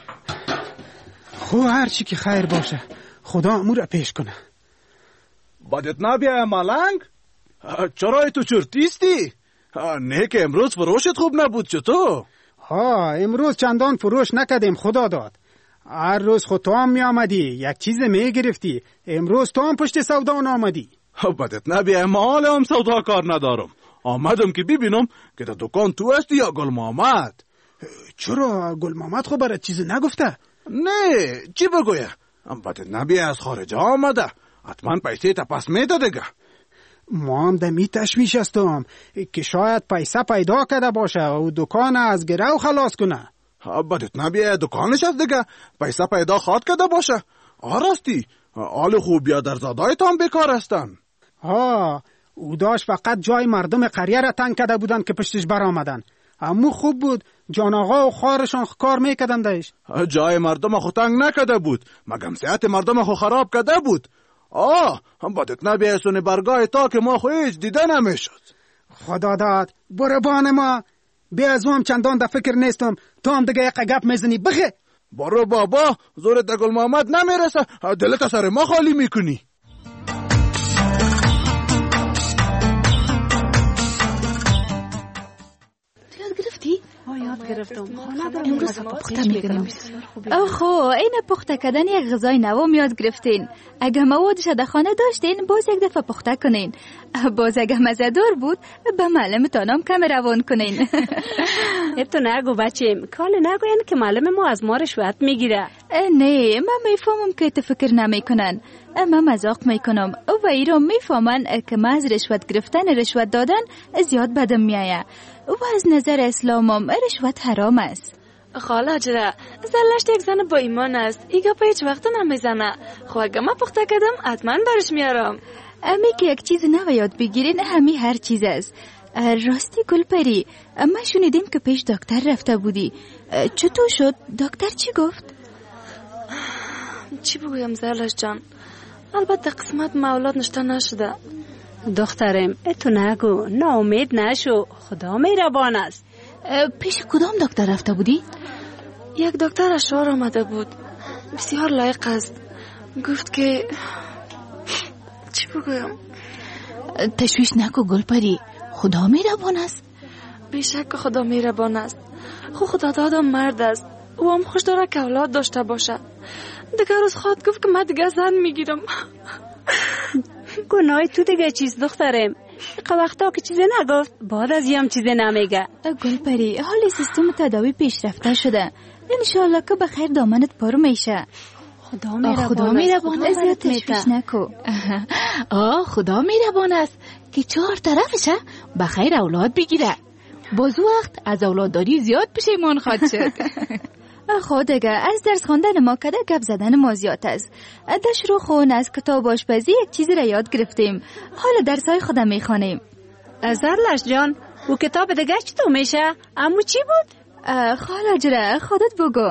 خو هر چی که خیر باشه خدا امور پیش کنه. بدت نبیه ملنگ؟ چرا تو چرتیستی؟ نه که امروز فروشت خوب نبود چطور؟ ها امروز چندان فروش نکردیم خدا داد. هر روز خود تو هم می آمدی یک چیز می گرفتی. امروز تو هم پشت سودا نامدی. بدت نبیه مال هم سودا کار ندارم. آمدم که ببینم که در دکان تو هستی یا گل محمد. چرا گل محمد خب برات چیز نگفته؟ نه چی بگویه؟ بدت نبیه از خارجه آمده. حتما پیسه تا پس میده دیگه. ما هم دمی تشویش هستم که شاید پیسه پیدا کرده باشه و دکان از گرو خلاص کنه. بدت نبیه دکانش هست دیگه. پیسه پیدا خواد کرده باشه. آراستی آل خوبیا در زادای تان بیکار هستن. ها او داشت فقط جای مردم قریه را تنگ کرده بودن که پشتش بر آمدن. امو خوب بود جان آقا و خارشان کار میکردن دایش. جای مردم خو تنگ نکرده بود مگم صحت مردم خو خراب کرده بود. آه هم بدت نبیه سون برگاه تا که ما خو هیچ دیده نمیشد. خدا داد برو بان ما بیا از هم چندان در فکر نیستم. تو هم دیگه یک گپ میزنی بخه. برو بابا زورت در گل محمد نمیرسه. دلت سر ما خالی میکنی. یاد گرفتم امروز پخته میکنیم. اوخو این پخته کردن یک غذای نوام یاد گرفتین. اگه موادش در خانه داشتین باز یک دفعه پخته کنین. باز اگه مزه‌دار بود به معلمتان هم کم روان کنین. تو نگو بچه کال نگوین که معلم ما از ما رشوت میگیره. نه من میفهمم که تو فکر نمیکنن. اما مذاق میکنم و ایران میفهمن که ما از رشوت گرفتن رشوت دادن زیاد بدم میایه و از نظر اسلامم رشوت حرام است. خاله جره زلشت یک زن با ایمان است. ایگا پا هیچ وقت نمیزنه. خب اگه ما پخته کردم حتما برش میارم. امی که یک چیز نو یاد بگیرین همی هر چیز است. راستی گلپری، ما شنیدیم که پیش دکتر رفته بودی. چطور شد؟ دکتر چی گفت؟ چی بگویم زرلش جان؟ البته قسمت مولاد نشته نشده. دخترم اتو نگو، ناامید نشو، خدا مهربان است. پیش کدام دکتر رفته بودی؟ یک دکتر اشعار آمده بود، بسیار لایق است. گفت که چی بگویم؟ تشویش نکو گلپری، خدا مهربان است. بیشک خدا مهربان است. خو خدا دادم مرد است، او هم خوش داره که اولاد داشته باشه. دیگر روز خواهد گفت که من دیگه زن میگیرم. گناه تو دیگه چیز دخترم؟ که وقتا که چیزی نگفت بعد از یه هم چیزی نمیگه. گلپری، حالی سیستم تداوی پیشرفته شده، انشالله که بخیر دامنت پارو میشه. خدا میربان خدا میربان است. ازت تشویش نکو. آه خدا میربان است که چهار طرفشه بخیر اولاد بگیره. باز وقت از اولادداری زیاد پشیمان خواهد شد. خود دیگه از درس خواندن ما کده گپ زدن ما زیاد است. دش رو خون از کتاب آشپزی یک چیزی را یاد گرفتیم، حالا درسای خودم میخوانیم. زرلش جان، او کتاب دیگه چطور میشه؟ امو چی بود؟ خاله جره خودت بگو.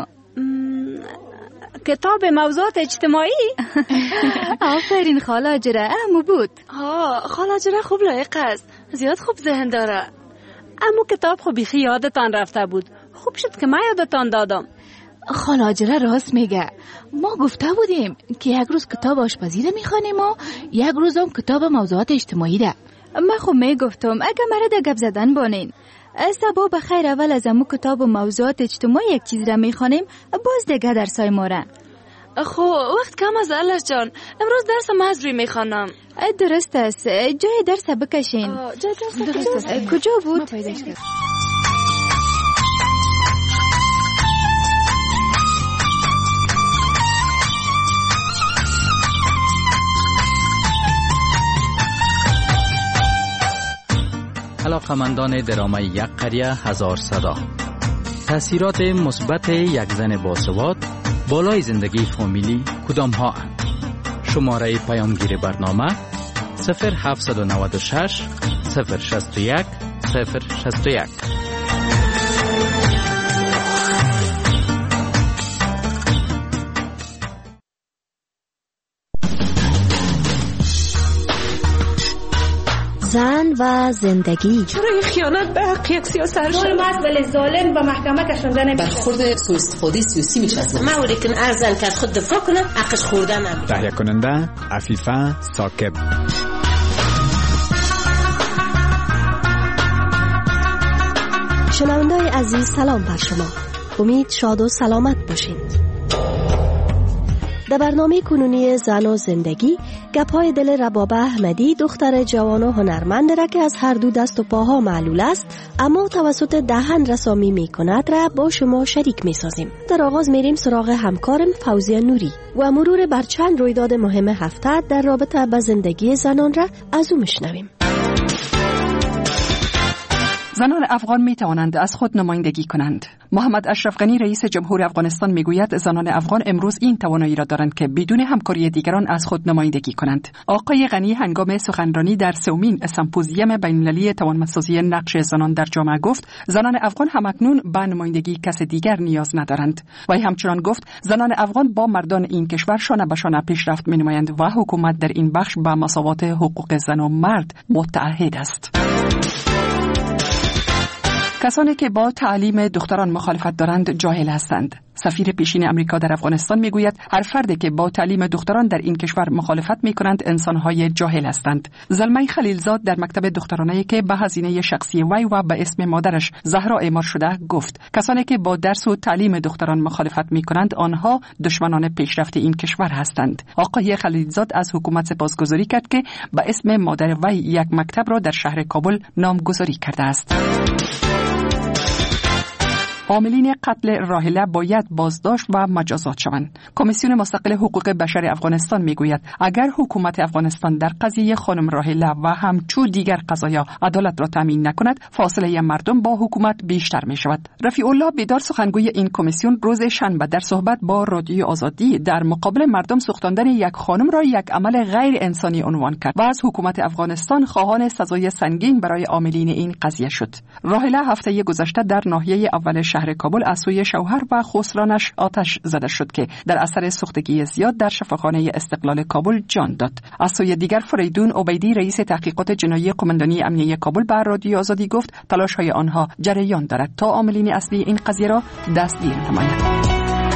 کتاب موضوعات اجتماعی. آفرین خاله جره، امو بود. ها خاله جره خوب لایق است، زیاد خوب ذهن داره. امو کتاب خوب بیخی یادتان رفته بود، خوب شد که من یادتان دادم. خاله جره راست میگه، ما گفته بودیم که یک روز کتاب آشپزی را میخوانیم و یک روز هم کتاب موضوعات اجتماعی را. من خب میگفتم اگه مرا ده گپ زدن بانین. سبا بخیر اول از امو کتاب و موضوعات اجتماعی یک چیز را میخوانیم، باز دیگه درسای ما را. خو وقت کم از علش جان، امروز درس مزری میخوانم. درست است، جای درس بکشین. جای درس بکشین. کجا بود؟ علاقمندان درامه یک قریه هزار صدا. تأثیرات مثبت یک زن باسواد بالای زندگی فامیلی کدام ها اند؟ شماره پیامگیر برنامه صفر هفت نه شش صفر شصت و یک صفر شصت و یک. زن و زندگی. چرا خیانت به حق یک سیاست ظلم است ولی ظالم به محکمه کشانده نمیشه. برخورد سوء استفاده سیاسی میچسبه. معمولی که ارزن که خود دفاع کنه حقش خورده نمیشه. تهیه کننده عفیفه ثاقب. شنونده‌های عزیز سلام بر شما. امید شاد و سلامت باشید. در برنامه کنونی زن و زندگی گپ‌های دل ربابه احمدی، دختر جوان و هنرمند را که از هر دو دست و پاها معلول است اما توسط دهن رسامی می کند را با شما شریک می سازیم. در آغاز میریم سراغ همکارم فوزیه نوری و مرور بر چند رویداد مهم هفته در رابطه با زندگی زنان را از او میشنویم. زنان افغان می توانند از خود نمایندگی کنند. محمد اشرف غنی رئیس جمهور افغانستان می گوید زنان افغان امروز این توانایی را دارند که بدون همکاری دیگران از خود نمایندگی کنند. آقای غنی هنگام سخنرانی در سومین سمپوزیوم بین‌المللی توانمندسازی نقش زنان در جامعه گفت زنان افغان همکنون به نمایندگی کس دیگر نیاز ندارند. وی همچنان گفت زنان افغان با مردان این کشور شانه به شانه پیشرفت می نمایند و حکومت در این بخش به مساوات حقوق زن و مرد متعهد است. کسانی که با تعلیم دختران مخالفت دارند جاهل هستند. سفیر پیشین امریکا در افغانستان میگوید هر فردی که با تعلیم دختران در این کشور مخالفت میکنند انسانهای جاهل هستند. زلمه خلیلزاد در مکتب دخترانه‌ای که به هزینه شخصی وی و به اسم مادرش زهرا اعمار شده گفت کسانی که با درس و تعلیم دختران مخالفت میکنند آنها دشمنان پیشرفت این کشور هستند. آقای خلیلزاد از حکومت سپاسگزاری کرد که به اسم مادر وی یک مکتب را در شهر کابل نامگذاری کرده است. عاملین قتل راحله باید بازداشت و مجازات شوند. کمیسیون مستقل حقوق بشر افغانستان میگوید اگر حکومت افغانستان در قضیه خانم راحله و همچو دیگر قضایا عدالت را تامین نکند، فاصله مردم با حکومت بیشتر می شود. رفیع الله بیدار سخنگوی این کمیسیون روز شنبه در صحبت با رادیو آزادی در مقابل مردم سوختاندن یک خانم را یک عمل غیر انسانی عنوان کرد و از حکومت افغانستان خواهان سزای سنگین برای عاملین این قضیه شد. راحله هفته گذشته در ناحیه اول شهر کابل از سوی شوهر و خسرانش آتش زده شد که در اثر سوختگی زیاد در شفاخانه استقلال کابل جان داد. از سوی دیگر فریدون عبیدی رئیس تحقیقات جنایی قماندانی امنیه کابل بر رادیو آزادی گفت تلاش‌های آنها جریان دارد تا عاملین اصلی این قضیه را دستگیر نمایند.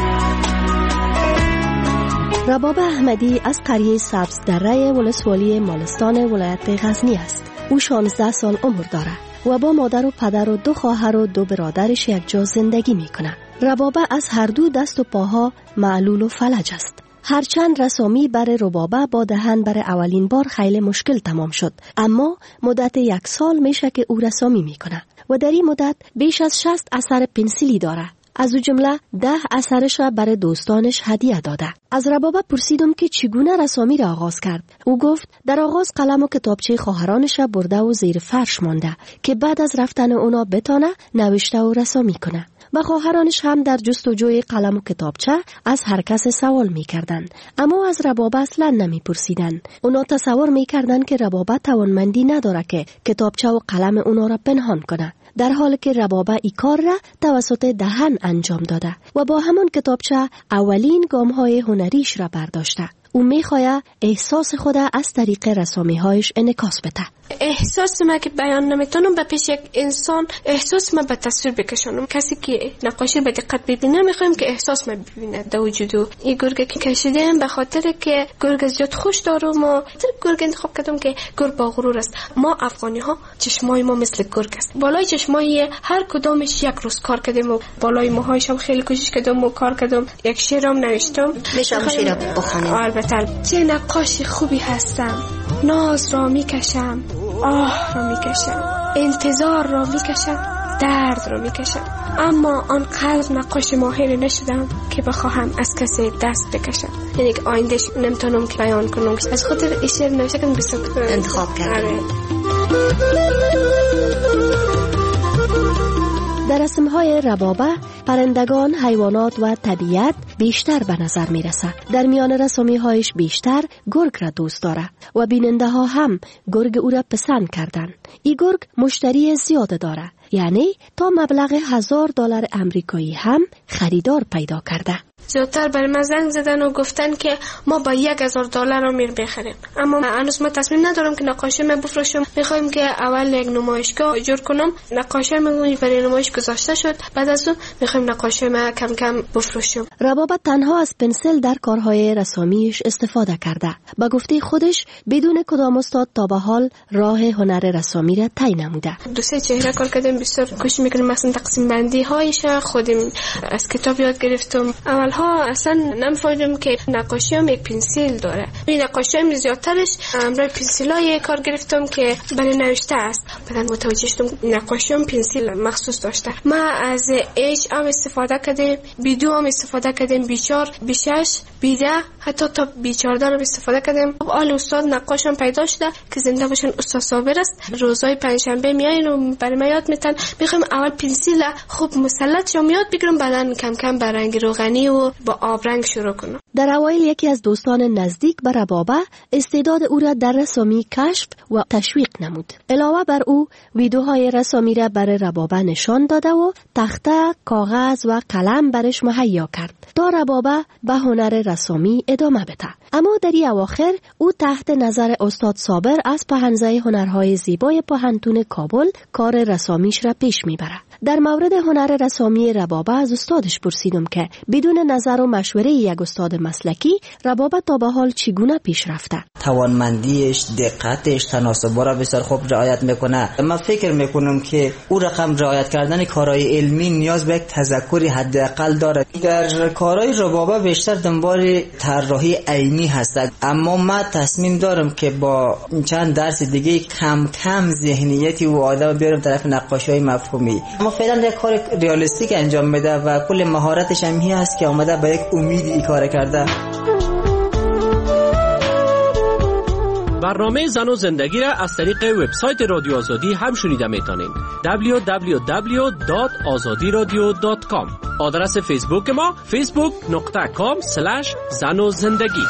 رباب احمدی از قریه سبز دره ولسوالی مالستان ولایت غزنی است. او شانزده سال عمر دارد و با مادر و پدر و دو خواهر و دو برادرش یک جا زندگی می کند. ربابه از هر دو دست و پاها معلول و فلج است. هرچند رسامی بر ربابه با دهن بر اولین بار خیلی مشکل تمام شد، اما مدت یک سال میشه که او رسامی میکنه و در این مدت بیش از شصت اثر پنسیلی داره. از او جمله ده اثرش را برای دوستانش هدیه داده. از ربابه پرسیدم که چگونه رسامی را آغاز کرد. او گفت در آغاز قلم و کتابچه خواهرانش را برده و زیر فرش مانده که بعد از رفتن اونا بتانه نوشته و رسامی کنه. و خواهرانش هم در جستجوی قلم و کتابچه از هر کس سوال می کردن. اما از ربابه اصلا نمی پرسیدن. اونا تصور می کردن که ربابه توانمندی نداره که کتابچه و قلم اونا را پنهان کنه، در حالی که ربابه ای کار را توسط دهن انجام داده و با همون کتابچه اولین گام‌های هنریش را برداشته. او میخواه احساس خود از طریق رسامی هایش انعکاس بده. احساس ما که بیان نمیتونم به پیش یک انسان، احساس ما به تصویر بکشانم. کسی که نقاشی به دقت ببینه میخوایم که احساس ما ببینه در وجودو. این گرگ که کشیدم به خاطر که گرگ زیاد خوش دارم و گرگ انتخاب کردم که گرگ با غرور است. ما افغانی ها چشمای ما مثل گرگ است. بالای چشمای هر کدامش یک روز کار کردم و بالای موهایش هم خیلی کوشش کردم و کار کردم. یک شعرم نوشتم. میشم شعر بخونم. البته چه نقاش خوبی هستم. ناز را میکشم، آه را میکشم، انتظار را میکشم، درد را میکشم، اما آنقدر نقاش ماهر نشدم که بخواهم از کسی دست بکشم. یعنی که آیندهش نمیتونم که بیان کنم. از خاطر این شعر نوشتم بسیار انتخاب کردم. در رسم‌های ربابه پرندگان، حیوانات و طبیعت بیشتر به نظر می‌رسد. در میان رسامی‌هایش بیشتر گرگ را دوست داره و بیننده‌ها هم گرگ او را پسند کردند. این گرگ مشتری زیاد داره، یعنی تا مبلغ هزار دلار امریکایی هم خریدار پیدا کرده. زیادتر برای من زنگ زدن و گفتن که ما با یک هزار دلار رو میر بخریم، اما هنوز ما تصمیم ندارم که نقاشی من بفروشم. میخوایم که اول یک نمایشگاه جور کنم. نقاشی من برای نمایش گذاشته شد، بعد از اون میخوایم نقاشی من کم کم بفروشم. ربابه تنها از پنسل در کارهای رسامیش استفاده کرده. با گفته خودش بدون کدام استاد تا به حال راه هنر رسامی را طی نموده. دو سه چهره کار کردم، بسیار کوشش میکنم. مثلا تقسیم بندی هایش خودم از کتاب یاد گرفتم. اول ها اصلا نمی‌فهمیدم که نقاشی هم یک پنسیل داره. این نقاشی هم زیادترش روی پنسیلای کار گرفتم که برای نوشته است. بعد متوجه شدم نقاشی هم پنسیل مخصوص داشته. ما از اچ هم استفاده کردیم، بی دو هم استفاده کردیم، بی چهار، بی شش، بی ده، حتی تا بی چهارده هم استفاده کردیم. آل استاد نقاش هم پیدا شده که زنده باشن. استاد صابر است. روزهای پنجشنبه میاین و برای ما یاد میتن. میخوایم اول پنسیل خوب مسلط شم یاد بگیرم، بعدن کم کم به رنگ روغنی و با آبرنگ شروع کنم. در اوایل یکی از دوستان نزدیک به ربابه استعداد او را در رسامی کشف و تشویق نمود. علاوه بر او ویدیوهای رسامی را برای ربابه نشان داده و تخته، کاغذ و قلم برش مهیا کرد تا ربابه به هنر رسامی ادامه بده. اما در این اواخر او تحت نظر استاد صابر از پهنزه هنرهای زیبای پهنتون کابل کار رسامیش را پیش میبره. در مورد هنر رسامی ربابه از استادش پرسیدم که بدون نظر و مشوره یک استاد مسلکی ربابه تا به حال چگونه پیش رفته؟ توانمندیش، دقتش، تناسب‌ها را بسیار خوب رعایت میکنه. من فکر میکنم که او رقم رعایت کردن کارهای علمی نیاز به یک تذکری حداقل داره. در کارهای ربابه بیشتر دنبال طراحی عینی هست، اما من تصمیم دارم که با چند درس دیگه کم کم ذهنیتی و آدم بیارم طرف نقاشی‌های مفهومی. اما فعلا یک کار ریالیستیک انجام میده و کل مهارتش هم این است که اومده به یک امیدی این کار کرده. برنامه زن و زندگی را از طریق وبسایت رادیو آزادی هم شنیده میتونید. دبلیو دبلیو دبلیو دات آزادی رادیو دات کام. آدرس فیسبوک ما فیسبوک دات کام اسلش زن و زندگی.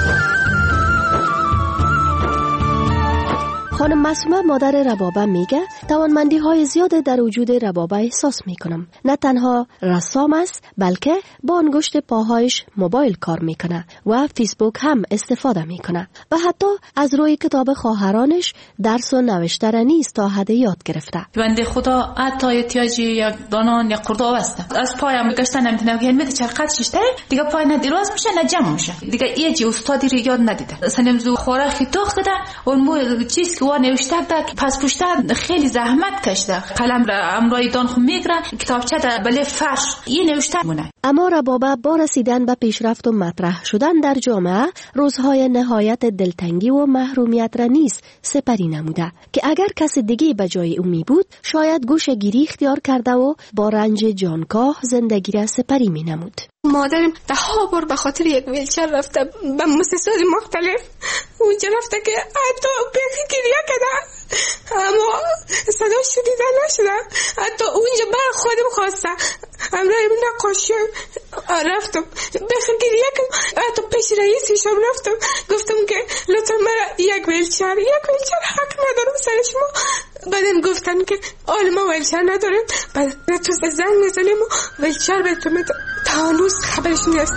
خانم معصومه مادر ربابه میگه توانمندی های زیاد در وجود ربابه احساس میکنم. نه تنها رسام است بلکه با انگشت پاهایش موبایل کار میکنه و فیسبوک هم استفاده میکنه و حتی از روی کتاب خواهرانش درس و نوشتن نیز تا حد یاد گرفته. بنده خدا حتی احتیاجی یک دانان یا قرداب است. از پایم گشتن نمیتونم که میده چرخت ششتره دیگه پای نه دراز میشه نه جمع میشه. دیگه ایجی استادی رو یاد ندیده. سنمزو خوراک خیتاخ کده اون مو چیز که نوشته که پس پشت خیلی زحمت کشیده. قلم را امرای دان خو میگره کتابچه ده بله فرش این نوشته مونه. اما ربابه با رسیدن به پیشرفت و مطرح شدن در جامعه روزهای نهایت دلتنگی و محرومیت را نیز سپری نموده که اگر کس دیگه به جای او می بود شاید گوشه گیری اختیار کرده و با رنج جانکاه زندگی را سپری می نمود. مادرم ده ها بار به خاطر یک ویلچر رفته به مؤسسات مختلف، اونجا رفته که حتی بیخی گریه کده اما صدا شدیده نشده. حتی اونجا بر خودم خواسته امرای نقاشی رفتم بیخی گریه کم. حتی پیش رئیسشم رفتم گفتم که لطفا مرا یک ویلچر یک ویلچر حق ندارم سر شما. بعدم گفتن که آل ما ویلچر نداریم. بعد تو زنگ میزنیم و ویلچر به تو میدم. تا هنوز خبرش نیست.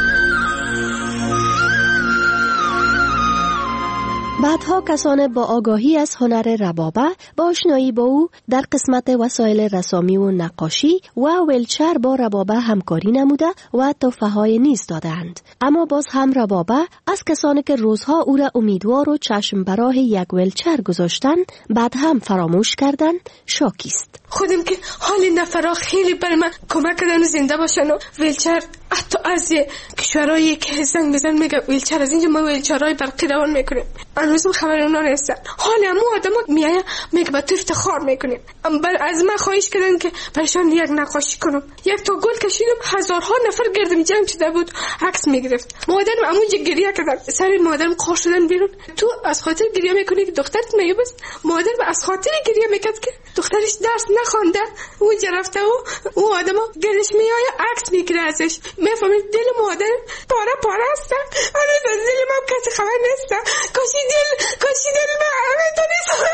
بعدها کسان با آگاهی از هنر ربابه با آشنایی با او در قسمت وسایل رسامی و نقاشی و ویلچر با ربابه همکاری نموده و تحفه‌های نیز دادند. اما باز هم ربابه از کسانی که روزها او را امیدوار و چشم براه یک ویلچر گذاشتن بعد هم فراموش کردن شاکی است. خودم که حال نفرا خیلی بر من کمک کردن و زنده باشن و ویلچر حتی از کشورهایی که زنگ میزن میگه ویلچر از اینجا ما ویلچرهای برقی روان میکنیم. هنوزم خبر اونا نیستن. حالا همون آدم میایه میگه با تو افتخار میکنیم. از من خواهش کردن که برشان یک نقاشی کنم. یک تا گل کشیدم هزارها نفر گردم جمع شده بود عکس میگرفت. مادرم همونجا گریه کردن سر مادرم قار شدن بیرون. تو از خاطر گریه میکنی که دخترت میوب است. مادر از خاطر گریه میکرد که دخترش درس نخوانده. اونجا رفته و اون آدم گلش میایه عکس میگیره ازش. میفهمید دل مادر پاره پاره است. هنوز از دل من کسی خبر نیست. کاشی دل کاشی دل من همینطوری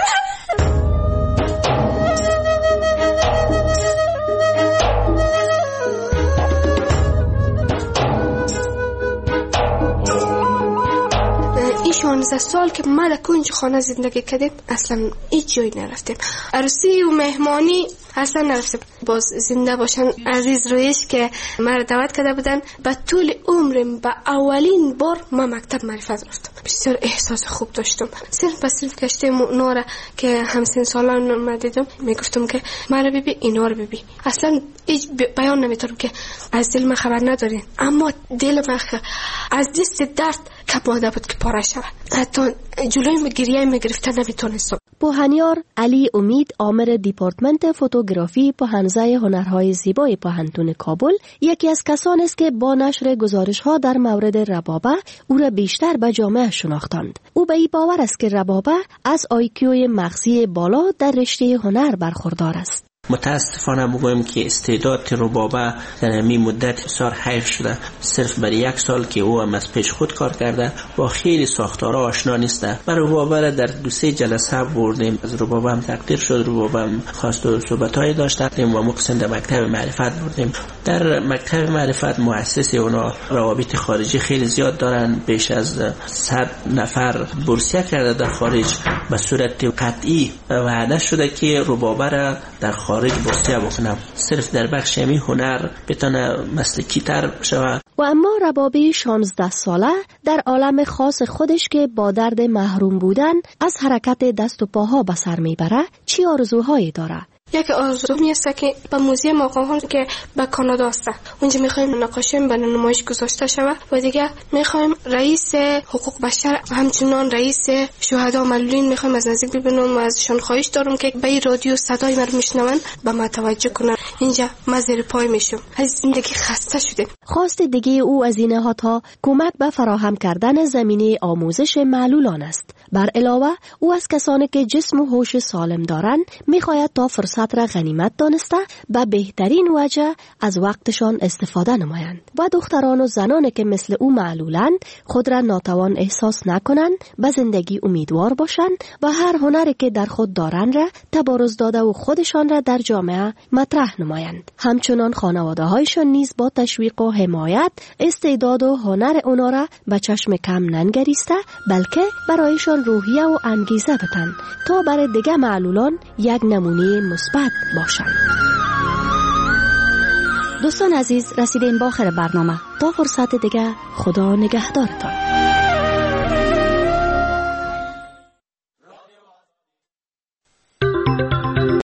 این شانزده سال که ما در کنج خانه زندگی کردیم اصلا هیچ جایی نرفتیم. عروسی و مهمانی اصلا نرفتیم. باز زنده باشن عزیز رویش که ما را دعوت کرده بودن به طول عمرم به اولین بار ما مکتب معرفت رفتم. بسیار احساس خوب داشتم. صرف به صرف گشتم اونا را که همسن سالان ما دیدم میگفتم که ما را ببین اینا را ببین. اصلا هیچ بیان نمیتونم که از دل ما خبر ندارین اما دل ما از دست درد کپاده بود که پاره شود. حتی جلوی گریه میگرفتن نمیتونستم. پوهنیار علی امید آمر دیپارتمنت فوتوگرافی پوهنزه هنرهای زیبای پوهنتون کابل یکی از کسانی است که با نشر گزارش‌ها در مورد ربابه او را بیشتر به جامعه شناختند. او به این باور است که ربابه از آیکیوی مغزی بالا در رشته هنر برخوردار است. متاسفانه بگویم که استعداد ربابه در همین مدت بسیار حیف شده. صرف برای یک سال که او هم از پیش خود کار کرده با خیلی ساختارها آشنا نیسته. برای ربابه را در دو سه جلسه بردیم. از ربابه هم تقدیر شد. ربابه هم خواست و صحبت‌های داشتیم و مقصد در مکتب معرفت بردیم. در مکتب معرفت مؤسس اونا روابط خارجی خیلی زیاد دارن. بیش از صد نفر بورسیه کرده در خارج. به صورت قطعی وعده شده که ربابه را در خارج خارج بسته بکنم، صرف در بخش می هنر بتونه مسلکی تر شود. و اما ربابی شانزده ساله در عالم خاص خودش که با درد محروم بودن از حرکت دست و پاها به سر میبره چی آرزوهایی داره؟ یک آرزو میسته که به موزیم آقاهان که به کانادا است، اونجا میخوایم نقاشی به نمایش گذاشته شود و دیگه میخوایم رئیس حقوق بشر همچنان رئیس شهدا معلولین میخوایم از نزدیک ببینم و ازشان خواهش دارم که به رادیو صدای من میشنون به ما توجه کنن. اینجا ما زیر پای میشم، از زندگی خسته شدیم. خواست دیگه او از این نهادها کمک به فراهم کردن زمینه آموزش معلولان است. بر علاوه او از کسانی که جسم و هوش سالم دارند میخواهد تا فرصت را غنیمت دانسته به بهترین وجه از وقتشان استفاده نمایند و دختران و زنانی که مثل او معلولند خود را ناتوان احساس نکنند، به زندگی امیدوار باشند و هر هنری که در خود دارند را تبارز داده و خودشان را در جامعه مطرح نمایند. همچنان خانواده هایشان نیز با تشویق و حمایت استعداد و هنر اونا را به چشم کم ننگریسته بلکه برایشان روحیه و انگیزه بدن تا برای دیگه معلولان یک نمونه مثبت باشند. دوستان عزیز، رسیدیم به آخر برنامه. تا فرصت دیگه خدا نگهدارتان.